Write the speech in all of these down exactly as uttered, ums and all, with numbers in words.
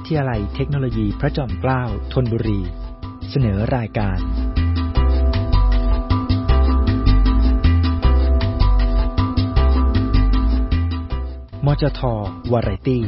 ทยาลัยเทคโนโลยีพระจอมเกล้าธนบุรีเสนอรายการมจท.วาไรตี้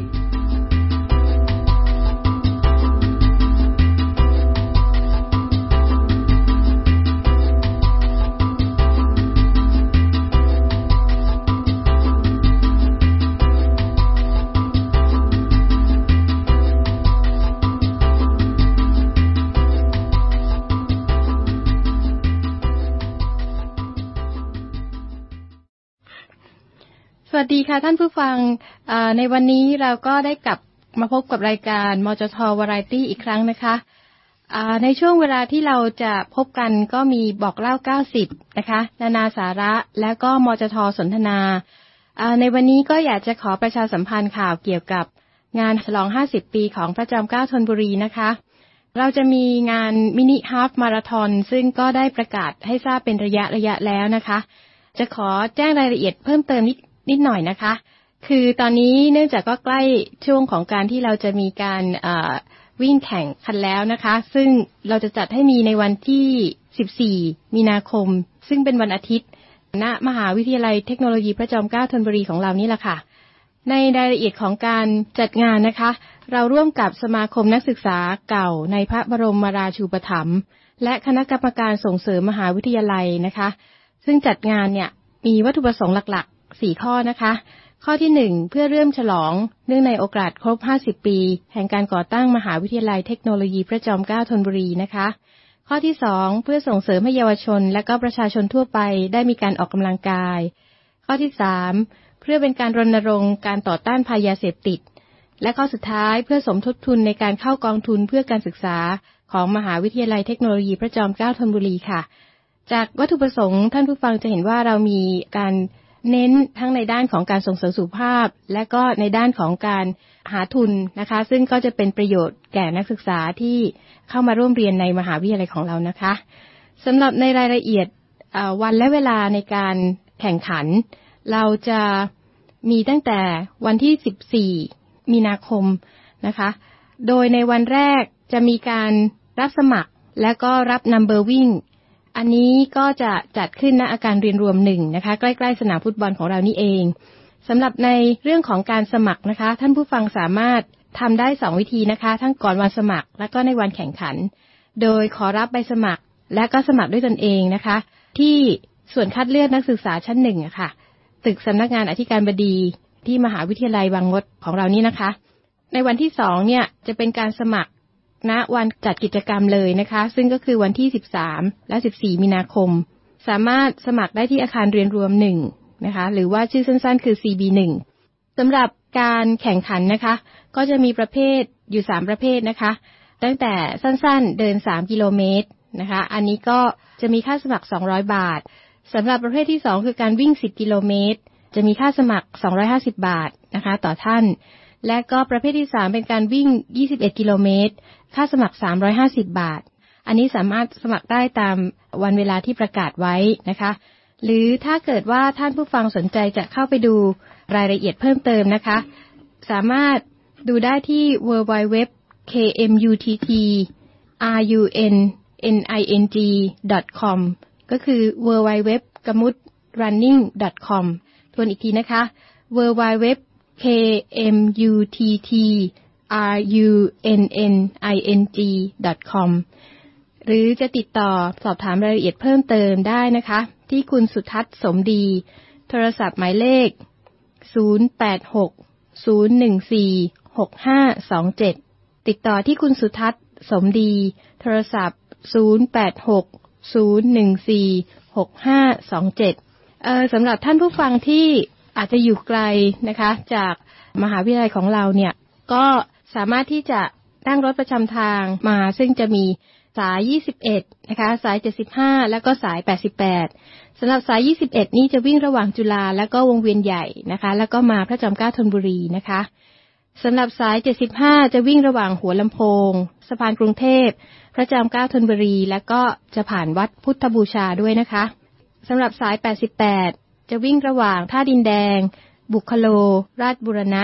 สวัสดีค่ะท่านผู้ฟังในวันนี้เราก็ได้กลับมาพบกับรายการมจท.วาไรตี้อีกครั้งนะคะในช่วงเวลาที่เราจะพบกันก็มีบอกเล่าเก้าสิบนะคะนานาสาระแล้วก็มจท.สนทนาในวันนี้ก็อยากจะขอประชาสัมพันธ์ข่าวเกี่ยวกับงานฉลองห้าสิบปีของพระจอมเกล้าธนบุรีนะคะเราจะมีงานมินิฮาล์ฟมาราธอนซึ่งก็ได้ประกาศให้ทราบเป็นระยะระยะแล้วนะคะจะขอแจ้งรายละเอียดเพิ่มเติมนิดนิดหน่อยนะคะคือตอนนี้เนื่องจากก็ใกล้ช่วงของการที่เราจะมีการวิ่งแข่งขันแล้วนะคะซึ่งเราจะจัดให้มีในวันที่สิบสี่มีนาคมซึ่งเป็นวันอาทิตย์ณมหาวิทยาลัยเทคโนโลยีพระจอมเกล้าธนบุรีของเรานี่แหละค่ะในรายละเอียดของการจัดงานนะคะเราร่วมกับสมาคมนักศึกษาเก่าในพระบรมราชูปถัมภ์และคณะกรรมการส่งเสริมมหาวิทยาลัยนะคะซึ่งจัดงานเนี่ยมีวัตถุประสงค์หลักสี่ข้อนะคะข้อที่หนึ่งเพื่อเริ่มฉลองเนื่องในโอกาสครบห้าสิบปีแห่งการก่อตั้งมหาวิทยาลัยเทคโนโลยีพระจอมเกล้าธนบุรีนะคะข้อที่สองเพื่อส่งเสริมให้เยาวชนและก็ประชาชนทั่วไปได้มีการออกกำลังกายข้อที่สามเพื่อเป็นการรณรงค์การต่อต้านภัยยาเสพติดและข้อสุดท้ายเพื่อสมทบทุนในการเข้ากองทุนเพื่อการศึกษาของมหาวิทยาลัยเทคโนโลยีพระจอมเกล้าธนบุรีค่ะจากวัตถุประสงค์ท่านผู้ฟังจะเห็นว่าเรามีการเน้นทั้งในด้านของการส่งเสริมสุขภาพและก็ในด้านของการหาทุนนะคะซึ่งก็จะเป็นประโยชน์แก่นักศึกษาที่เข้ามาร่วมเรียนในมหาวิทยาลัยของเรานะคะสำหรับในรายละเอียดวันและเวลาในการแข่งขันเราจะมีตั้งแต่วันที่สิบสี่มีนาคมนะคะโดยในวันแรกจะมีการรับสมัครและก็รับนัมเบอร์วิ่งอันนี้ก็จะจัดขึ้นณอาคารเรียนรวมหนึ่งนะคะใกล้ๆสนามฟุตบอลของเรานี่เองสำหรับในเรื่องของการสมัครนะคะท่านผู้ฟังสามารถทำได้สองวิธีนะคะทั้งก่อนวันสมัครและก็ในวันแข่งขันโดยขอรับใบสมัครและก็สมัครด้วยตนเองนะคะที่ส่วนคัดเลือกนักศึกษาชั้นหนึ่งอะค่ะตึกสำนักงานอธิการบดีที่มหาวิทยาลัยบางมดของเรานี่นะคะในวันที่สองเนี่ยจะเป็นการสมัครณวันจัดกิจกรรมเลยนะคะซึ่งก็คือวันที่สิบสามและสิบสี่มีนาคมสามารถสมัครได้ที่อาคารเรียนรวมหนึ่งนะคะหรือว่าชื่อสั้นๆคือ ซี บี หนึ่ง สำหรับการแข่งขันนะคะก็จะมีประเภทอยู่สามประเภทนะคะตั้งแต่สั้นๆเดินสามกิโลเมตรนะคะอันนี้ก็จะมีค่าสมัครสองร้อยบาทสำหรับประเภทที่สองคือการวิ่งสิบกิโลเมตรจะมีค่าสมัครสองร้อยห้าสิบบาทนะคะต่อท่านและก็ประเภทที่สามเป็นการวิ่งยี่สิบเอ็ดกิโลเมตรค่าสมัครสามร้อยห้าสิบบาทอันนี้สามารถสมัครได้ตามวันเวลาที่ประกาศไว้นะคะหรือถ้าเกิดว่าท่านผู้ฟังสนใจจะเข้าไปดูรายละเอียดเพิ่มเติมนะคะสามารถดูได้ที่ ดับเบิลยู ดับเบิลยู ดับเบิลยู ดอท เค เอ็ม ยู ที ที รัน นิง ดอท คอม ก็คือ ดับเบิลยู ดับเบิลยู ดับเบิลยู ดอท กมุด รันนิ่ง ดอท คอม ทวนอีกทีนะคะ ดับเบิลยู ดับเบิลยู ดับเบิลยู ดอท เค เอ็ม ยู ที ที รัน นิ่ง ดอท คอม หรือจะติดต่อสอบถามรายละเอียดเพิ่มเติมได้นะคะที่คุณสุทัศน์สมดีโทรศัพท์หมายเลขศูนย์ แปด หก ศูนย์ หนึ่ง สี่ หก ห้า สอง เจ็ดติดต่อที่คุณสุทัศน์สมดีโทรศัพท์ศูนย์ แปด หก ศูนย์ หนึ่ง สี่ หก ห้า สอง เจ็ดเอ่อสำหรับท่านผู้ฟังที่อาจจะอยู่ไกลนะคะจากมหาวิทยาลัยของเราเนี่ยก็สามารถที่จะนั่งรถประจำทางมาซึ่งจะมีสายยี่สิบเอ็ดนะคะสายเจ็ดสิบห้าแล้วก็สายแปดสิบแปดสำหรับสายยี่สิบเอ็ดนี้จะวิ่งระหว่างจุฬาแล้วก็วงเวียนใหญ่นะคะแล้วก็มาพระจอมเกล้าธนบุรีนะคะสำหรับสายเจ็ดสิบห้าจะวิ่งระหว่างหัวลำโพงสะพานกรุงเทพพระจอมเกล้าธนบุรีแล้วก็จะผ่านวัดพุทธบูชาด้วยนะคะสำหรับสายแปดสิบแปดจะวิ่งระหว่างท่าดินแดงบุคโลราชบูรณะ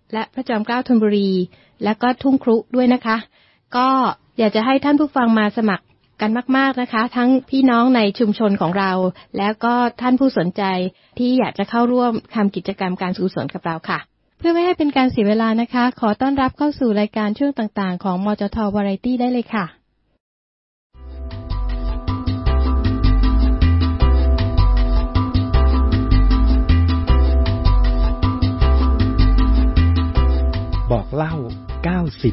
และพระจอมเกล้าธนบุรีและก็ทุ่งครุด้วยนะคะก็อยากจะให้ท่านผู้ฟังมาสมัครกันมากๆนะคะทั้งพี่น้องในชุมชนของเราแล้วก็ท่านผู้สนใจที่อยากจะเข้าร่วมทำกิจกรรมการกุศลกับเราค่ะเพื่อไม่ให้เป็นการเสียเวลานะคะขอต้อนรับเข้าสู่รายการช่วงต่างๆของมจท Variety ได้เลยค่ะบอกเล่าเก้าสิบ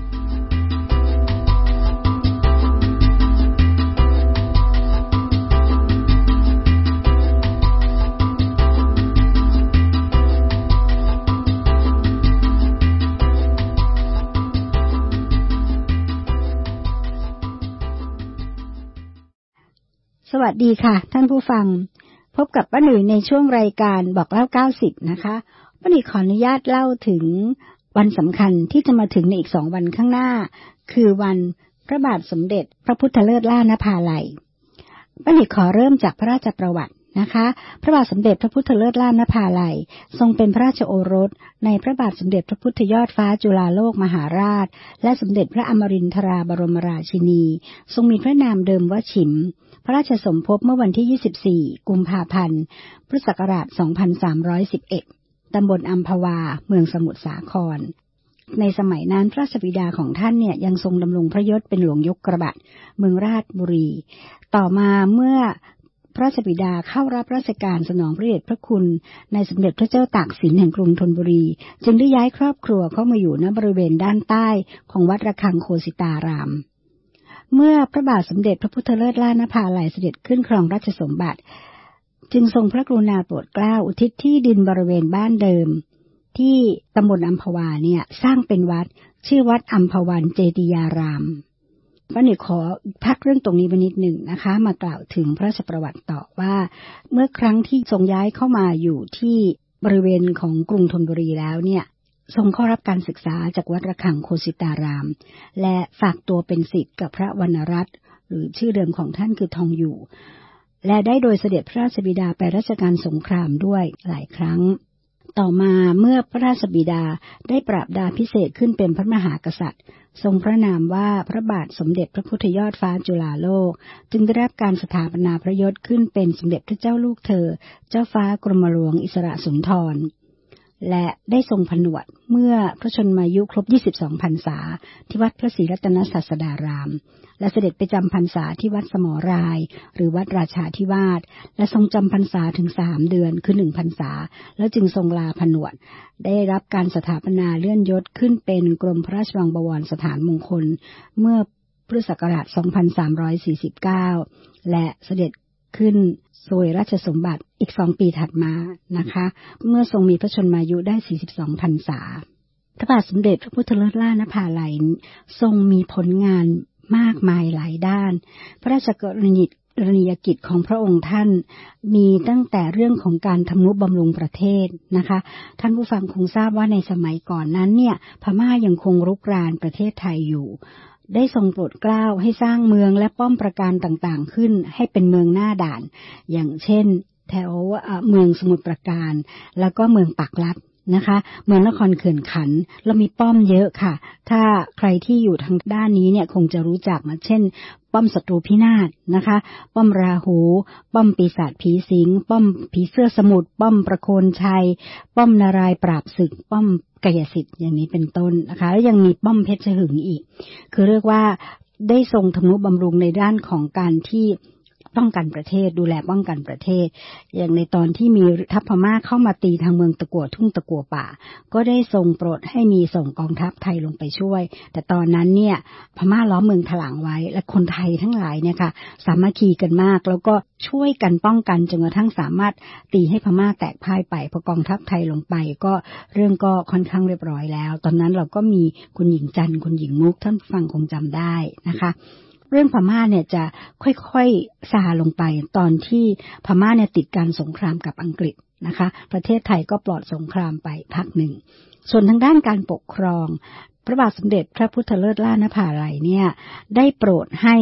สวัสดีค่ะท่านผู้ฟังพบกับป้าหนุ่ยในช่วงรายการบอกเล่าเก้าสิบนะคะป้าหนุ่ยขออนุญาตเล่าถึงวันสำคัญที่จะมาถึงในอีกสองวันข้างหน้าคือวันพระบาทสมเด็จพระพุทธเลิศล่านภาลัยป้าหนุ่ยขอเริ่มจากพระราชประวัตินะคะพระบาทสมเด็จพระพุทธเลิศล่านภาลัยทรงเป็นพระราชโอรสในพระบาทสมเด็จพระพุทธยอดฟ้าจุฬาโลกมหาราชและสมเด็จพระอมรินทราบรมราชินีทรงมีพระนามเดิมว่าฉิมพระราชสมภพเมื่อวันที่ยี่สิบสี่กุมภาพันธ์พุทธศักราชสองพันสามร้อยสิบเอ็ดตำบลอัมพวาเมืองสมุทรสาครในสมัยนั้นพระราชบิดาของท่านเนี่ยยังทรงดำรงพระยศเป็นหลวงยกกระบัดเมืองราชบุรีต่อมาเมื่อพระราชบิดาเข้ารับราชการสนองพระเดชพระคุณในสมเด็จพระเจ้าตากสินแห่งกรุงธนบุรีจึงได้ย้ายครอบครัวเข้ามาอยู่ณบริเวณด้านใต้ของวัดระฆังโคสิตารามเมื่อพระบาทสมเด็จพระพุทธเลิศล่านภาลัยเสด็จขึ้นครองราชสมบัติจึงทรงพระกรุณาโปรดเกล้าอุทิศที่ดินบริเวณบ้านเดิมที่ตำบลอัมพวาเนี่ยสร้างเป็นวัดชื่อวัดอัมพวันเจดียารามป้าหนุ่ยขอพักเรื่องตรงนี้ไปนิดหนึ่งนะคะมากล่าวถึงพระราชประวัติต่อว่าเมื่อครั้งที่ทรงย้ายเข้ามาอยู่ที่บริเวณของกรุงธนบุรีแล้วเนี่ยทรงเข้ารับการศึกษาจากวัดระฆังโคสิตารามและฝากตัวเป็นศิษย์กับพระวรรณรัตน์หรือชื่อเดิมของท่านคือทองอยู่และได้โดยเสด็จพระราชบิดาไปราชการสงครามด้วยหลายครั้งต่อมาเมื่อพระราชบิดาได้ปราบดาพิเศษขึ้นเป็นพระมหากษัตริย์ทรงพระนามว่าพระบาทสมเด็จพระพุทธยอดฟ้าจุฬาโลกจึงได้รับการสถาปนาพระยศขึ้นเป็นสมเด็จพระเจ้าลูกเธอเจ้าฟ้ากรมหลวงอิสระสุนทรและได้ทรงผนวดเมื่อพระชนมายุครบยี่สิบสองพรรษาที่วัดพระศรีรัตนศาสดารามและเสด็จไปจำพรรษาที่วัดสมรายหรือวัดราชาธิวาสและทรงจำพรรษาถึงสามเดือนคือหนึ่งพรรษาแล้วจึงทรงลาผนวดได้รับการสถาปนาเลื่อนยศขึ้นเป็นกรมพระราชวังบวรสถานมงคลเมื่อพุทธศักราชสองพันสามร้อยสี่สิบเก้าและเสด็จขึ้นสวยราชสมบัติอีกสองปีถัดมานะคะเมื่อทรงมีพระชนมายุได้สี่สิบสองพรรษาพระบาทสมเด็จพระพุทธเลิศล่านภาลัยทรงมีผลงานมากมายหลายด้านพระราชกรณียกิจของพระองค์ท่านมีตั้งแต่เรื่องของการทำนุบำรุงประเทศนะคะท่านผู้ฟังคงทราบว่าในสมัยก่อนนั้นเนี่ยพม่ายังคงรุกรานประเทศไทยอยู่ได้ทรงโปรดเกล้าให้สร้างเมืองและป้อมปราการต่างๆขึ้นให้เป็นเมืองหน้าด่านอย่างเช่นแถวเมืองสมุทรปราการแล้วก็เมืองปากลัดนะคะเมืองนครเขื่อนขันธ์เรามีป้อมเยอะค่ะถ้าใครที่อยู่ทางด้านนี้เนี่ยคงจะรู้จักนะเช่นป้อมศัตรูพินาศนะคะป้อมราหูป้อมปีศาจผีสิงป้อมผีเสื้อสมุทรป้อมประโคนชัยป้อมนารายปราบศึกป้อมกายสิทธิ์อย่างนี้เป็นต้นนะคะแล้วยังมีป้อมเพชรหึงอีกคือเรียกว่าได้ทรงทำนุบำรุงในด้านของการที่ป้องกันประเทศดูแลป้องกันประเทศอย่างในตอนที่มีทัพพม่าเข้ามาตีทางเมืองตะกั่วทุ่งตะกั่วป่าก็ได้ทรงโปรดให้มีส่งกองทัพไทยลงไปช่วยแต่ตอนนั้นเนี่ยพม่าล้อมเมืองถลางไว้และคนไทยทั้งหลายเนี่ยค่ะสามัคคีกันมากแล้วก็ช่วยกันป้องกันจนกระทั่งสามารถตีให้พม่าแตกพ่ายไปพอกองทัพไทยลงไปก็เรื่องก็ค่อนข้างเรียบร้อยแล้วตอนนั้นเราก็มีคุณหญิงจันทร์คุณหญิงมุกท่านฟังคงจำได้นะคะเรื่องพม่าเนี่ยจะค่อยๆซาลงไปตอนที่พม่าเนี่ยติดการสงครามกับอังกฤษนะคะประเทศไทยก็ปลอดสงครามไปพักหนึ่งส่วนทางด้านการปกครองพระบาทสมเด็จพระพุทธเลิศล่านภาลัยเนี่ยได้โปรดให้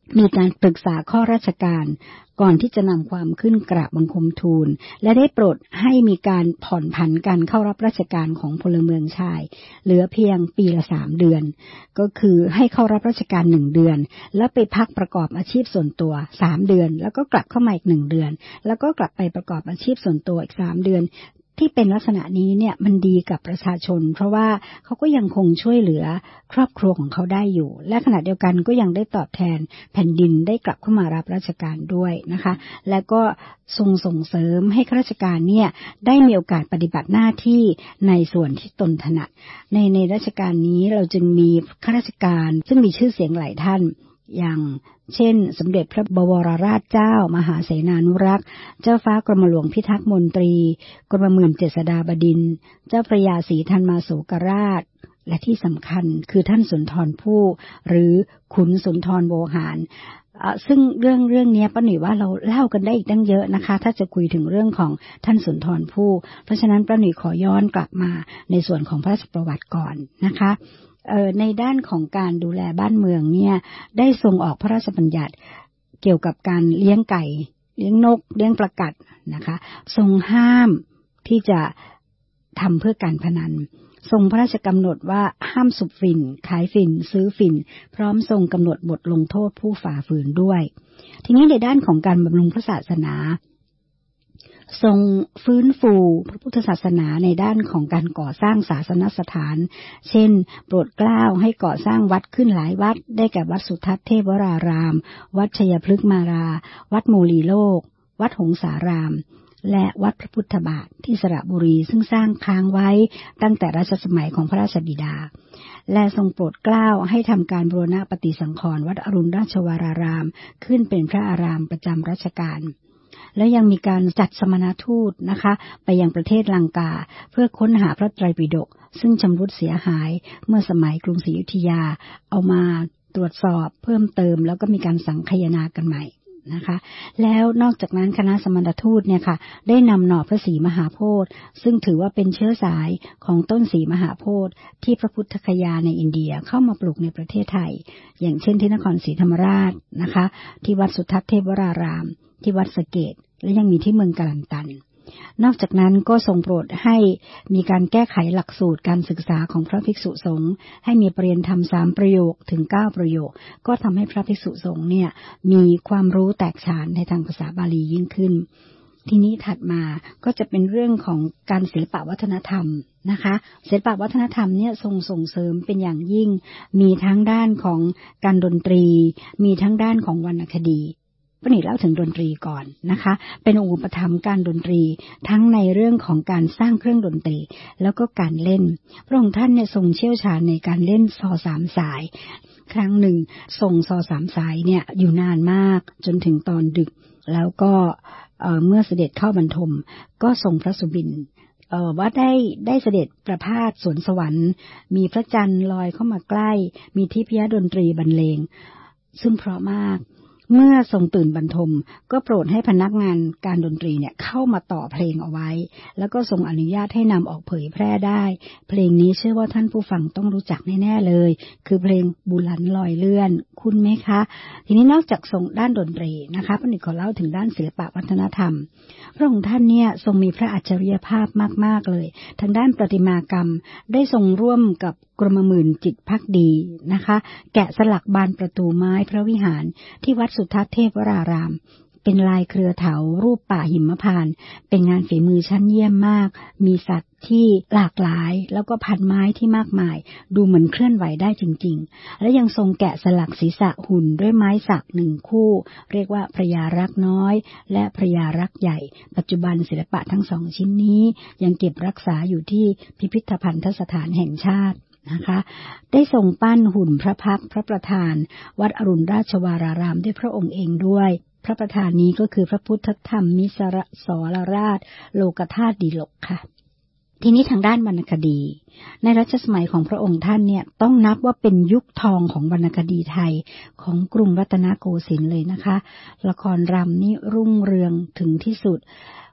มีการปรึกษาข้อราชการก่อนที่จะนำความขึ้นกราบบังคมทูลและได้โปรดให้มีการผ่อนผันการเข้ารับราชการของพลเมืองชายเหลือเพียงปีละสามเดือนก็คือให้เข้ารับราชการหนึ่งเดือนแล้วไปพักประกอบอาชีพส่วนตัวสามเดือนแล้วก็กลับเข้ามาอีกหนึ่งเดือนแล้วก็กลับไปประกอบอาชีพส่วนตัวอีกสามเดือนที่เป็นลักษณะนี้เนี่ยมันดีกับประชาชนเพราะว่าเขาก็ยังคงช่วยเหลือครอบครัวของเขาได้อยู่และขณะเดียวกันก็ยังได้ตอบแทนแผ่นดินได้กลับเข้ามารับราชการด้วยนะคะและก็ทรงส่งเสริมให้ข้าราชการเนี่ยได้มีโอกาสปฏิบัติหน้าที่ในส่วนที่ตนถนัดในในราชการนี้เราจึงมีข้าราชการซึ่งมีชื่อเสียงหลายท่านอย่างเช่นสมเด็จพระบวรราชเจ้ามหาเสนานุรักษ์เจ้าฟ้ากรมหลวงพิทักษ์มนตรีกรมหมื่นเจษฎาบดินทร์เจ้าพระยาศรีธันมาโสกราชและที่สำคัญคือท่านสุนทรภู่หรือขุนสุนทรโวหารซึ่งเรื่องเรื่องนี้ป้าหนุ่ยว่าเราเล่ากันได้อีกตั้งเยอะนะคะถ้าจะคุยถึงเรื่องของท่านสุนทรภู่เพราะฉะนั้นป้าหนุ่ยขอย้อนกลับมาในส่วนของพระราชประวัติก่อนนะคะเอ่อในด้านของการดูแลบ้านเมืองเนี่ยได้ทรงออกพระราชบัญญัติเกี่ยวกับการเลี้ยงไก่เลี้ยงนกเลี้ยงปลากัดนะคะทรงห้ามที่จะทำเพื่อการพนันทรงพระราชกำหนดว่าห้ามสูบฝิ่นขายฝิ่นซื้อฝิ่นพร้อมทรงกำหนดบทลงโทษผู้ฝ่าฝืนด้วยทีนี้ในด้านของการบำรุงพระศาสนาทรงฟื้นฟูพระพุทธศาสนาในด้านของการก่อสร้างศาสนสถานเช่นโปรดเกล้าให้ก่อสร้างวัดขึ้นหลายวัดได้แก่วัดสุทัศน์เทพวรารามวัดชัยพฤกษ์มาราวัดโมลีโลกวัดหงสารามและวัดพระพุทธบาทที่สระบุรีซึ่งสร้างค้างไว้ตั้งแต่รัชสมัยของพระราชบิดาและทรงโปรดเกล้าให้ทำการบูรณะปฏิสังขรณ์วัดอรุณราชวรารามขึ้นเป็นพระอารามประจำรัชกาลและยังมีการจัดสมณทูตนะคะไปยังประเทศลังกาเพื่อค้นหาพระไตรปิฎกซึ่งชำรุดเสียหายเมื่อสมัยกรุงศรีอยุธยาเอามาตรวจสอบเพิ่มเติมแล้วก็มีการสังคายนากันใหม่นะคะแล้วนอกจากนั้นคณะสมณทูตเนี่ยค่ะได้นำหน่อพระศรีมหาโพธิ์ซึ่งถือว่าเป็นเชื้อสายของต้นศรีมหาโพธิ์ที่พระพุทธคยาในอินเดียเข้ามาปลูกในประเทศไทยอย่างเช่นที่นครศรีธรรมราชนะคะที่วัดสุทัศน์เทพวรารามที่วัดสะเกษและยังมีที่เมืองกาลันตันนอกจากนั้นก็ทรงโปรดให้มีการแก้ไขหลักสูตรการศึกษาของพระภิกษุสงฆ์ให้มีปริญญาธรรมสามประโยคถึงเก้าประโยคก็ทำให้พระภิกษุสงฆ์เนี่ยมีความรู้แตกฉานในทางภาษาบาลียิ่งขึ้นทีนี้ถัดมาก็จะเป็นเรื่องของการศิลปวัฒนธรรมนะคะศิลปวัฒนธรรมเนี่ยทรงส่งเสริมเป็นอย่างยิ่งมีทั้งด้านของการดนตรีมีทั้งด้านของวรรณคดีป้าหนิเล่าถึงดนตรีก่อนนะคะเป็นองค์อุปถัมภ์การดนตรีทั้งในเรื่องของการสร้างเครื่องดนตรีแล้วก็การเล่นพระองค์ท่านเนี่ยทรงเชี่ยวชาญในการเล่นซอสามสายครั้งหนึ่งทรงซอสามสายเนี่ยอยู่นานมากจนถึงตอนดึกแล้วก็เอ่อเมื่อเสด็จเข้าบรรทมก็ทรงพระสุบินเอ่อว่าได้ได้เสด็จประพาสสวนสวรรค์มีพระจันทร์ลอยเข้ามาใกล้มีทิพยดนตรีบรรเลงซึ่งเพราะมากเมื่อทรงตื่นบรรทมก็โปรดให้พนักงานการดนตรีเนี่ยเข้ามาต่อเพลงเอาไว้แล้วก็ทรงอนุญาตให้นำออกเผยแพร่ได้เพลงนี้เชื่อว่าท่านผู้ฟังต้องรู้จักแน่ๆเลยคือเพลงบุหลันลอยเลื่อนคุ้นไหมคะทีนี้นอกจากทรงด้านดนตรีนะคะป้าหนิขอเล่าถึงด้านศิลปวัฒนธรรมพระองค์ท่านเนี่ยทรงมีพระอัจฉริยภาพมากๆเลยทางด้านประติมากรรมได้ทรงร่วมกับกรมหมื่นจิตภักดีนะคะแกะสลักบานประตูไม้พระวิหารที่วัดสุทัศน์เทพวรารามเป็นลายเครือเถารูปป่าหิมพานต์เป็นงานฝีมือชั้นเยี่ยมมากมีสัตว์ที่หลากหลายแล้วก็พันไม้ที่มากมายดูเหมือนเคลื่อนไหวได้จริงๆและยังทรงแกะสลักศีรษะหุ่นด้วยไม้สักหนึ่งคู่เรียกว่าพระยารักน้อยและพระยารักใหญ่ปัจจุบันศิลปะทั้งสองชิ้นนี้ยังเก็บรักษาอยู่ที่พิพิธภัณฑสถานแห่งชาตินะคะได้ทรงปั้นหุ่นพระพักตร์พระประธานวัดอรุณราชวรารามด้วยพระองค์เองด้วยพระประธานนี้ก็คือพระพุทธธรรมมิสรสรราชโลกธาตุดีลกค่ะทีนี้ทางด้านวรรณคดีในรัชสมัยของพระองค์ท่านเนี่ยต้องนับว่าเป็นยุคทองของวรรณคดีไทยของกรุงรัตนโกสินทร์เลยนะคะละครรำนี่รุ่งเรืองถึงที่สุด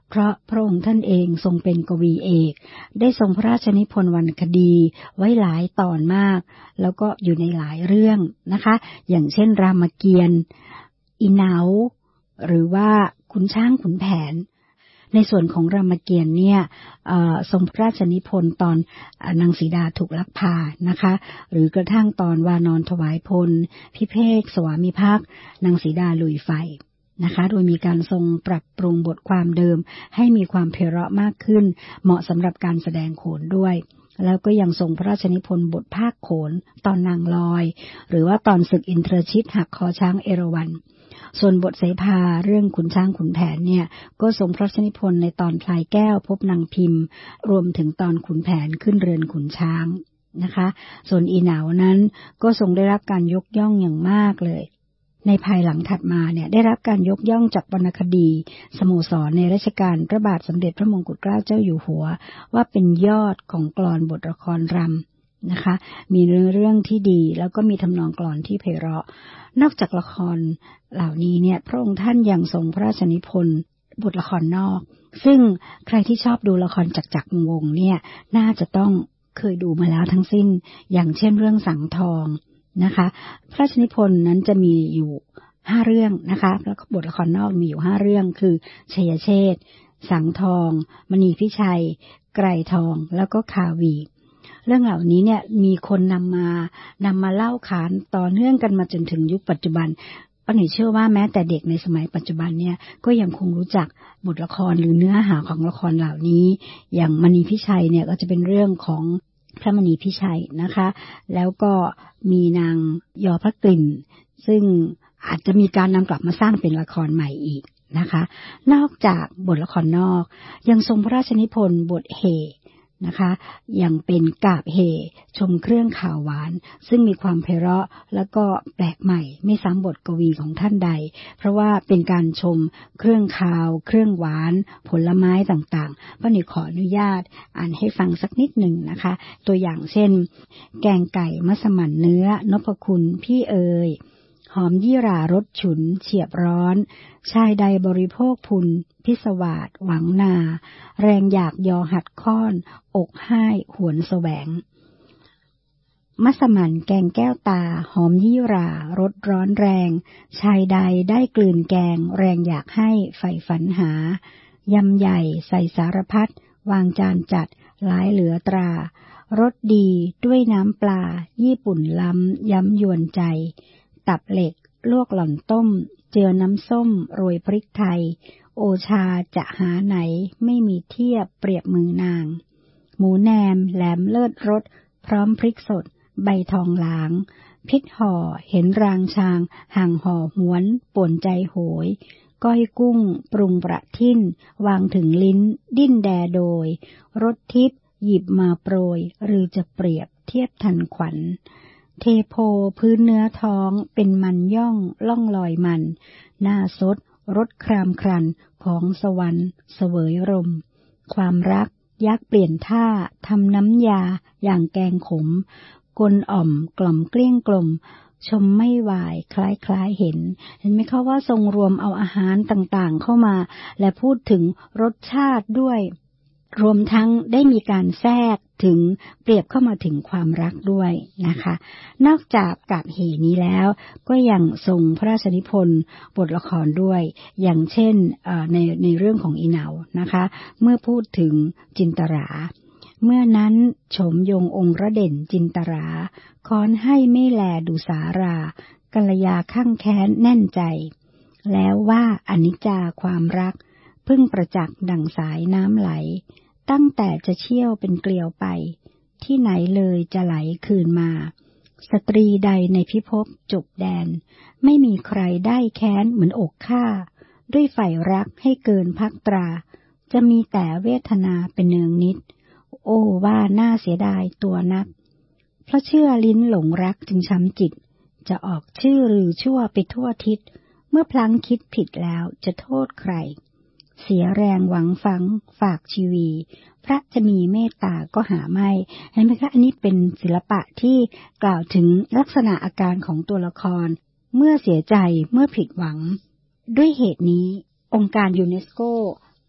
เพราะพระองค์ท่านเองทรงเป็นกวีเอกได้ทรงพระราชนิพนธ์วรรณคดีไว้หลายตอนมากแล้วก็อยู่ในหลายเรื่องนะคะอย่างเช่นรามเกียรติ์อีเหนาหรือว่าขุนช้างขุนแผนในส่วนของรามเกียรติ์เนี่ยทรงพระราชนิพนธ์ตอนนางสีดาถูกลักพานะคะหรือกระทั่งตอนวานรถวายพลพิเภกสวามิภักดิ์นางสีดาลุยไฟนะคะโดยมีการทรงปรับปรุงบทความเดิมให้มีความไพเราะมากขึ้นเหมาะสำหรับการแสดงโขนด้วยแล้วก็ยังทรงพระราชนิพนธ์บทภาคโขนตอนนางลอยหรือว่าตอนศึกอินทรชิตหักคอช้างเอราวัณส่วนบทเสภาเรื่องขุนช้างขุนแผนเนี่ยก็ทรงพระราชนิพนธ์ในตอนพลายแก้วพบนางพิมพ์รวมถึงตอนขุนแผนขึ้นเรือนขุนช้างนะคะส่วนอีเหนานั้นก็ทรงได้รับการยกย่องอย่างมากเลยในภายหลังถัดมาเนี่ยได้รับการยกย่องจากวรรณคดีสโมสรในรัชกาลพระบาทสมเด็จพระมงกุฎเกล้าเจ้าอยู่หัวว่าเป็นยอดของกลอนบทละครรำนะคะมีเรื่องเรื่องที่ดีแล้วก็มีทำนองกลอนที่ไพเราะนอกจากละครเหล่านี้เนี่ยพระองค์ท่านยังทรงพระราชนิพนธ์บทละครนอกซึ่งใครที่ชอบดูละครจักรจักรวงศ์เนี่ยน่าจะต้องเคยดูมาแล้วทั้งสิ้นอย่างเช่นเรื่องสังทองนะคะพระราชนิพนธ์นั้นจะมีอยู่ห้าเรื่องนะคะแล้วบทละครนอกมีอยู่ห้าเรื่องคือชัยเชษฐ์สังทองมณีพิชัยไกรทองแล้วก็คาวีเรื่องเหล่านี้เนี่ยมีคนนำมานำมาเล่าขานต่อเนื่องกันมาจนถึงยุคปัจจุบันป้าหนิเชื่อว่าแม้แต่เด็กในสมัยปัจจุบันเนี่ยก็ยังคงรู้จักบทละครหรือเนื้อหาของละครเหล่านี้อย่างมณีพิชัยเนี่ยก็จะเป็นเรื่องของพระมณีพิชัยนะคะแล้วก็มีนางยอพระกลิ่นซึ่งอาจจะมีการนำกลับมาสร้างเป็นละครใหม่อีกนะคะนอกจากบทละครนอกยังทรงพระราชนิพนธ์บทเหนะคะยังเป็นกาบเหชมเครื่องข่าวหวานซึ่งมีความไพเราะแล้วก็แปลกใหม่ไม่ซ้ำบทกวีของท่านใดเพราะว่าเป็นการชมเครื่องข่าวเครื่องหวานผลไม้ต่างๆป้าหนิขออนุญาตอ่านให้ฟังสักนิดหนึ่งนะคะตัวอย่างเช่นแกงไก่มัสมั่นเนื้อนพคุณพี่เอ๋ยหอมยี่หร่ารสฉุนเฉียบร้อนชายใดบริโภคพุนพิศวาสหวังนาแรงอยากยอหัดค้อนอกห้ายหวนแสวงมัสมั่นแกงแก้วตาหอมยี่หร่ารสร้อนแรงชายใดได้กลืนแกงแรงอยากให้ใฝ่ฝันหายำใหญ่ใส่สารพัดวางจานจัดหลายเหลือตรารสดีด้วยน้ำปลาญี่ปุ่นล้ำย้ำยวนใจตับเหล็กลวกหล่อนต้มเจือน้ำส้มโรยพริกไทยโอชาจะหาไหนไม่มีเทียบเปรียบมือนางหมูแนมแหลมเลิศรสพร้อมพริกสดใบทองหลางพิษห่อเห็นรางชางห่างห่อหวนป่วนใจโหยก้อยกุ้งปรุงประทิ่นวางถึงลิ้นดิ้นแดโดยรสทิพย์หยิบมาโปรยหรือจะเปรียบเทียบทันขวัญเทโพพื้นเนื้อท้องเป็นมันย่องล่องลอยมันหน้าสดรสครามครันของสวรรค์เสวยรมความรักยักเปลี่ยนท่าทำน้ำยาอย่างแกงขมกลอ่อมกล่อมเกลี้ยงกลมชมไม่วายคล้ายๆเห็นเห็นไหมคะว่าทรงรวมเอาอาหารต่างๆเข้ามาและพูดถึงรสชาติด้วยรวมทั้งได้มีการแทรกถึงเปรียบเข้ามาถึงความรักด้วยนะคะนอกจากกาบเหนี้แล้วก็ยังทรงพระราชนิพนธ์บทละครด้วยอย่างเช่นในในเรื่องของอีเหนานะคะเมื่อพูดถึงจินตราเมื่อนั้นโฉมยงองค์ระเด่นจินตราค้อนให้ไม่แลดูสารากัลยาข้างแค้นแน่นใจแล้วว่าอนิจจาความรักพึ่งประจักษ์ดั่งสายน้ำไหลตั้งแต่จะเชี่ยวเป็นเกลียวไปที่ไหนเลยจะไหลคืนมาสตรีใดในพิภพจบแดนไม่มีใครได้แค้นเหมือนอกข้าด้วยใฝ่รักให้เกินพักตราจะมีแต่เวทนาเป็นเนืองนิดโอ้ว่าน่าเสียดายตัวนักเพราะเชื่อลิ้นหลงรักจึงช้ำจิตจะออกชื่อหรือชั่วไปทั่วทิศเมื่อพลั้งคิดผิดแล้วจะโทษใครเสียแรงหวังฟังฝากชีวีพระจะมีเมตตาก็หาไม่เห็นไหมคะอันนี้เป็นศิลปะที่กล่าวถึงลักษณะอาการของตัวละครเมื่อเสียใจเมื่อผิดหวังด้วยเหตุนี้องค์การยูเนสโก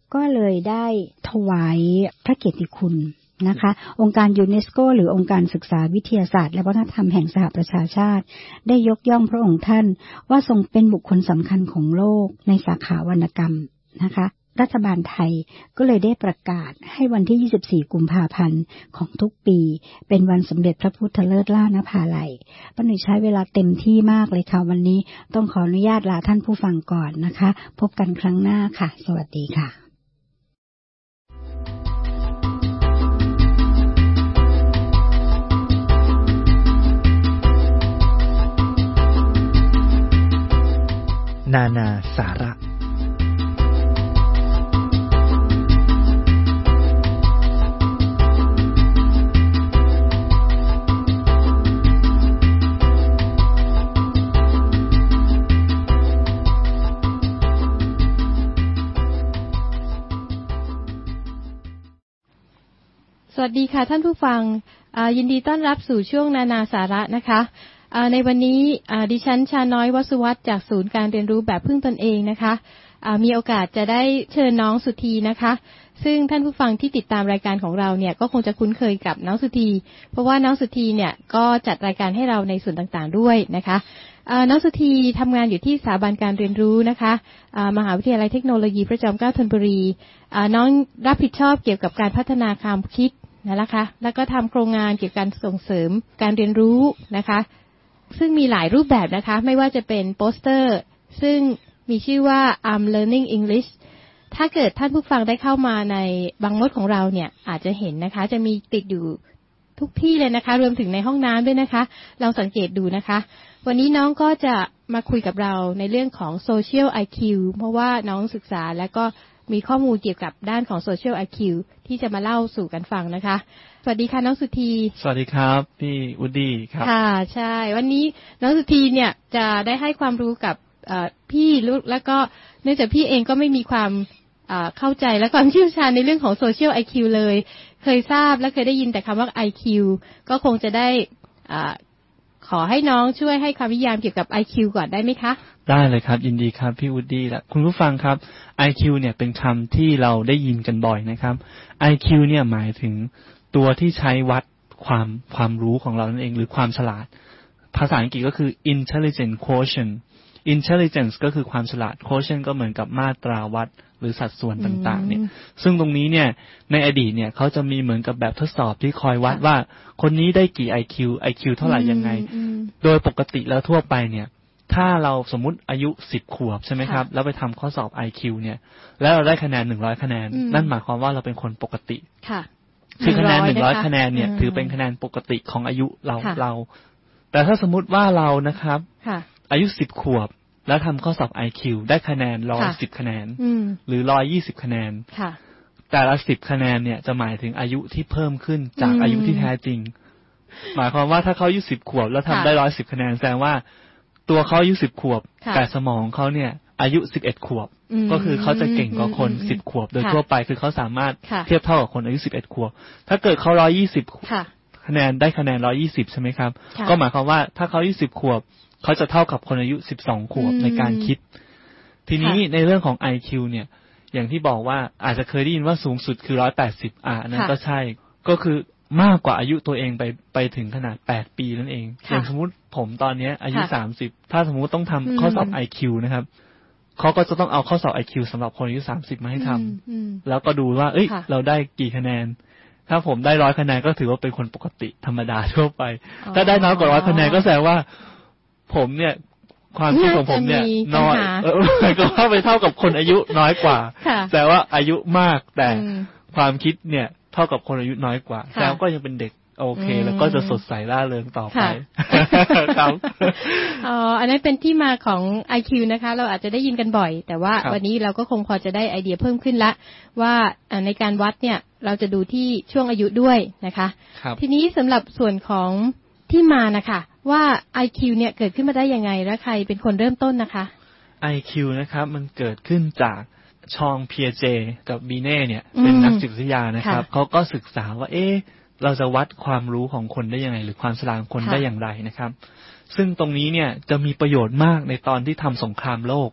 ก็เลยได้ถวายพระเกียรติคุณนะคะองค์การยูเนสโกหรือองค์การศึกษาวิทยาศาสตร์และวัฒนธรรมแห่งสหประชาชาติได้ยกย่องพระองค์ท่านว่าทรงเป็นบุคคลสำคัญของโลกในสาขาวรรณกรรมนะคะรัฐบาลไทยก็เลยได้ประกาศให้วันที่ยี่สิบสี่กุมภาพันธ์ของทุกปีเป็นวันสมเด็จพระพุทธเลิศล่านภาลัยป้าหนุ่ยใช้เวลาเต็มที่มากเลยค่ะวันนี้ต้องขออนุญาตลาท่านผู้ฟังก่อนนะคะพบกันครั้งหน้าค่ะสวัสดีค่ะนานาสาระสวัสดีค่ะท่านผู้ฟังยินดีต้อนรับสู่ช่วงนานาสาระนะคะในวันนี้ดิฉันชาน้อยวสุวัฒน์จากศูนย์การเรียนรู้แบบพึ่งตนเองนะคะมีโอกาสจะได้เชิญน้องสุธีนะคะซึ่งท่านผู้ฟังที่ติดตามรายการของเราเนี่ยก็คงจะคุ้นเคยกับน้องสุธีเพราะว่าน้องสุธีเนี่ยก็จัดรายการให้เราในส่วนต่างๆด้วยนะคะน้องสุธีทำงานอยู่ที่สถาบันการเรียนรู้นะคะมหาวิทยาลัยเทคโนโลยีพระจอมเกล้าธนบุรีน้องรับผิดชอบเกี่ยวกับการพัฒนาความคิดนะคะแล้วก็ทำโครงงานเกี่ยวกับการส่งเสริมการเรียนรู้นะคะซึ่งมีหลายรูปแบบนะคะไม่ว่าจะเป็นโปสเตอร์ซึ่งมีชื่อว่า I'm Learning English ถ้าเกิดท่านผู้ฟังได้เข้ามาในบางมดของเราเนี่ยอาจจะเห็นนะคะจะมีติดอยู่ทุกที่เลยนะคะรวมถึงในห้องน้ำด้วยนะคะลองสังเกตดูนะคะวันนี้น้องก็จะมาคุยกับเราในเรื่องของ Social ไอ คิว เพราะว่าน้องศึกษาและก็มีข้อมูลเกี่ยวกับด้านของ Social ไอ คิว ที่จะมาเล่าสู่กันฟังนะคะสวัสดีค่ะน้องสุธีสวัสดีครับพี่อุดดี้ครับค่ะใช่วันนี้น้องสุธีเนี่ยจะได้ให้ความรู้กับพี่แล้วก็เนื่องจากพี่เองก็ไม่มีความเข้าใจและความเชี่ยวชาญในเรื่องของ Social ไอ คิว เลยเคยทราบและเคยได้ยินแต่คำว่า ไอ คิว ก็คงจะได้ขอให้น้องช่วยให้คำนิยามเกี่ยวกับ ไอ คิว ก่อนได้ไหมคะได้เลยครับยินดีครับพี่อุดดี้และคุณผู้ฟังครับ ไอ คิว เนี่ยเป็นคำที่เราได้ยินกันบ่อยนะครับ ไอ คิว เนี่ยหมายถึงตัวที่ใช้วัดความความรู้ของเรานั่นเองหรือความฉลาดภาษาอังกฤษก็คือ intelligence quotient intelligence ก็คือความฉลาด quotient ก็เหมือนกับมาตราวัดหรือสัดส่วนต่างๆเนี่ยซึ่งตรงนี้เนี่ยในอดีตเนี่ยเขาจะมีเหมือนกับแบบทดสอบที่คอยวัดว่าคนนี้ได้กี่ ไอ คิว ไอ คิว เท่าไหร่ยังไงโดยปกติแล้วทั่วไปเนี่ยถ้าเราสมมุติอายุสิบขวบใช่ไหมครับแล้วไปทำข้อสอบ ไอ คิว เนี่ยแล้วเราได้คะแนนหนึ่งร้อยคะแนนนั่นหมายความว่าเราเป็นคนปกติค่ะคือคะแนนหนึ่งร้อยคะแนนเนี่ยถือเป็นคะแนนปกติของอายุเราเราแต่ถ้าสมมุติว่าเรานะครับอายุสิบขวบแล้วทำข้อสอบ ไอ คิว ได้คะแนนหนึ่งร้อยสิบคะแนนหรือหนึ่งร้อยยี่สิบคะแนนแต่ละสิบคะแนนเนี่ยจะหมายถึงอายุที่เพิ่มขึ้นจากอายุที่แท้จริงหมายความว่าถ้าเขาอายุสิบขวบแล้วทำได้หนึ่งร้อยสิบคะแนนแสดงว่าตัวเขาอายุสิบขวบแต่สมองเขาเนี่ยอายุสิบเอ็ดขวบก็คือเขาจะเก่งกว่าคนสิบขวบโดยทั่วไปคือเขาสามารถเทียบเท่ากับคนอายุสิบเอ็ดขวบถ้าเกิดเขาหนึ่งร้อยยี่สิบคะแนนได้คะแนนหนึ่งร้อยยี่สิบใช่ไหมครับก็หมายความว่าถ้าเขาอายุสิบขวบเขาจะเท่ากับคนอายุสิบสองขวบในการคิดทีนี้ในเรื่องของ ไอ คิว เนี่ยอย่างที่บอกว่าอาจจะเคยได้ยินว่าสูงสุดคือหนึ่งร้อยแปดสิบอ่ะนั่นก็ใช่ก็คือมากกว่าอายุตัวเองไปไปถึงขนาดแปดปีนั่นเองอย่างสมมุติผมตอนนี้อายุสามสิบถ้าสมมุติต้องทำข้อสอบ ไอ คิว นะครับเขาก็จะต้องเอาข้อสอบ ไอ คิว สำหรับคนอายุสามสิบมาให้ทำแล้วก็ดูว่าเอ้ยเราได้กี่คะแนนถ้าผมได้ร้อยคะแนนก็ถือว่าเป็นคนปกติธรรมดาทั่วไปถ้าได้น้อยกว่าร้อยคะแนนก็แสดงว่าผมเนี่ยความคิดของผมเนี่ยน้อยเออก็เข้าไปเท่ากับคนอายุน้อยกว่าแต่ว่าอายุมากแต่ความคิดเนี่ยเท่ากับคนอายุน้อยกว่าแล้วก็ยังเป็นเด็กโอเคแล้วก็จะสดใสร่าเริงต่อไปครับอ๋ออันนั้นเป็นที่มาของ ไอ คิว นะคะเราอาจจะได้ยินกันบ่อยแต่ว่าวันนี้เราก็คงพอจะได้ไอเดียเพิ่มขึ้นละว่าในการวัดเนี่ยเราจะดูที่ช่วงอายุด้วยนะคะทีนี้สำหรับส่วนของที่มานะคะว่า ไอ คิว เนี่ยเกิดขึ้นมาได้ยังไงและใครเป็นคนเริ่มต้นนะคะไอ คิว นะครับมันเกิดขึ้นจากชองเพียเจกับบีเน่เนี่ยเป็นนักจิตวิทยานะครับเขาก็ศึกษาว่าเอ๊ะเราจะวัดความรู้ของคนได้ยังไงหรือความฉลาดของคนได้อย่างไรนะครับซึ่งตรงนี้เนี่ยจะมีประโยชน์มากในตอนที่ทำสงครามโลก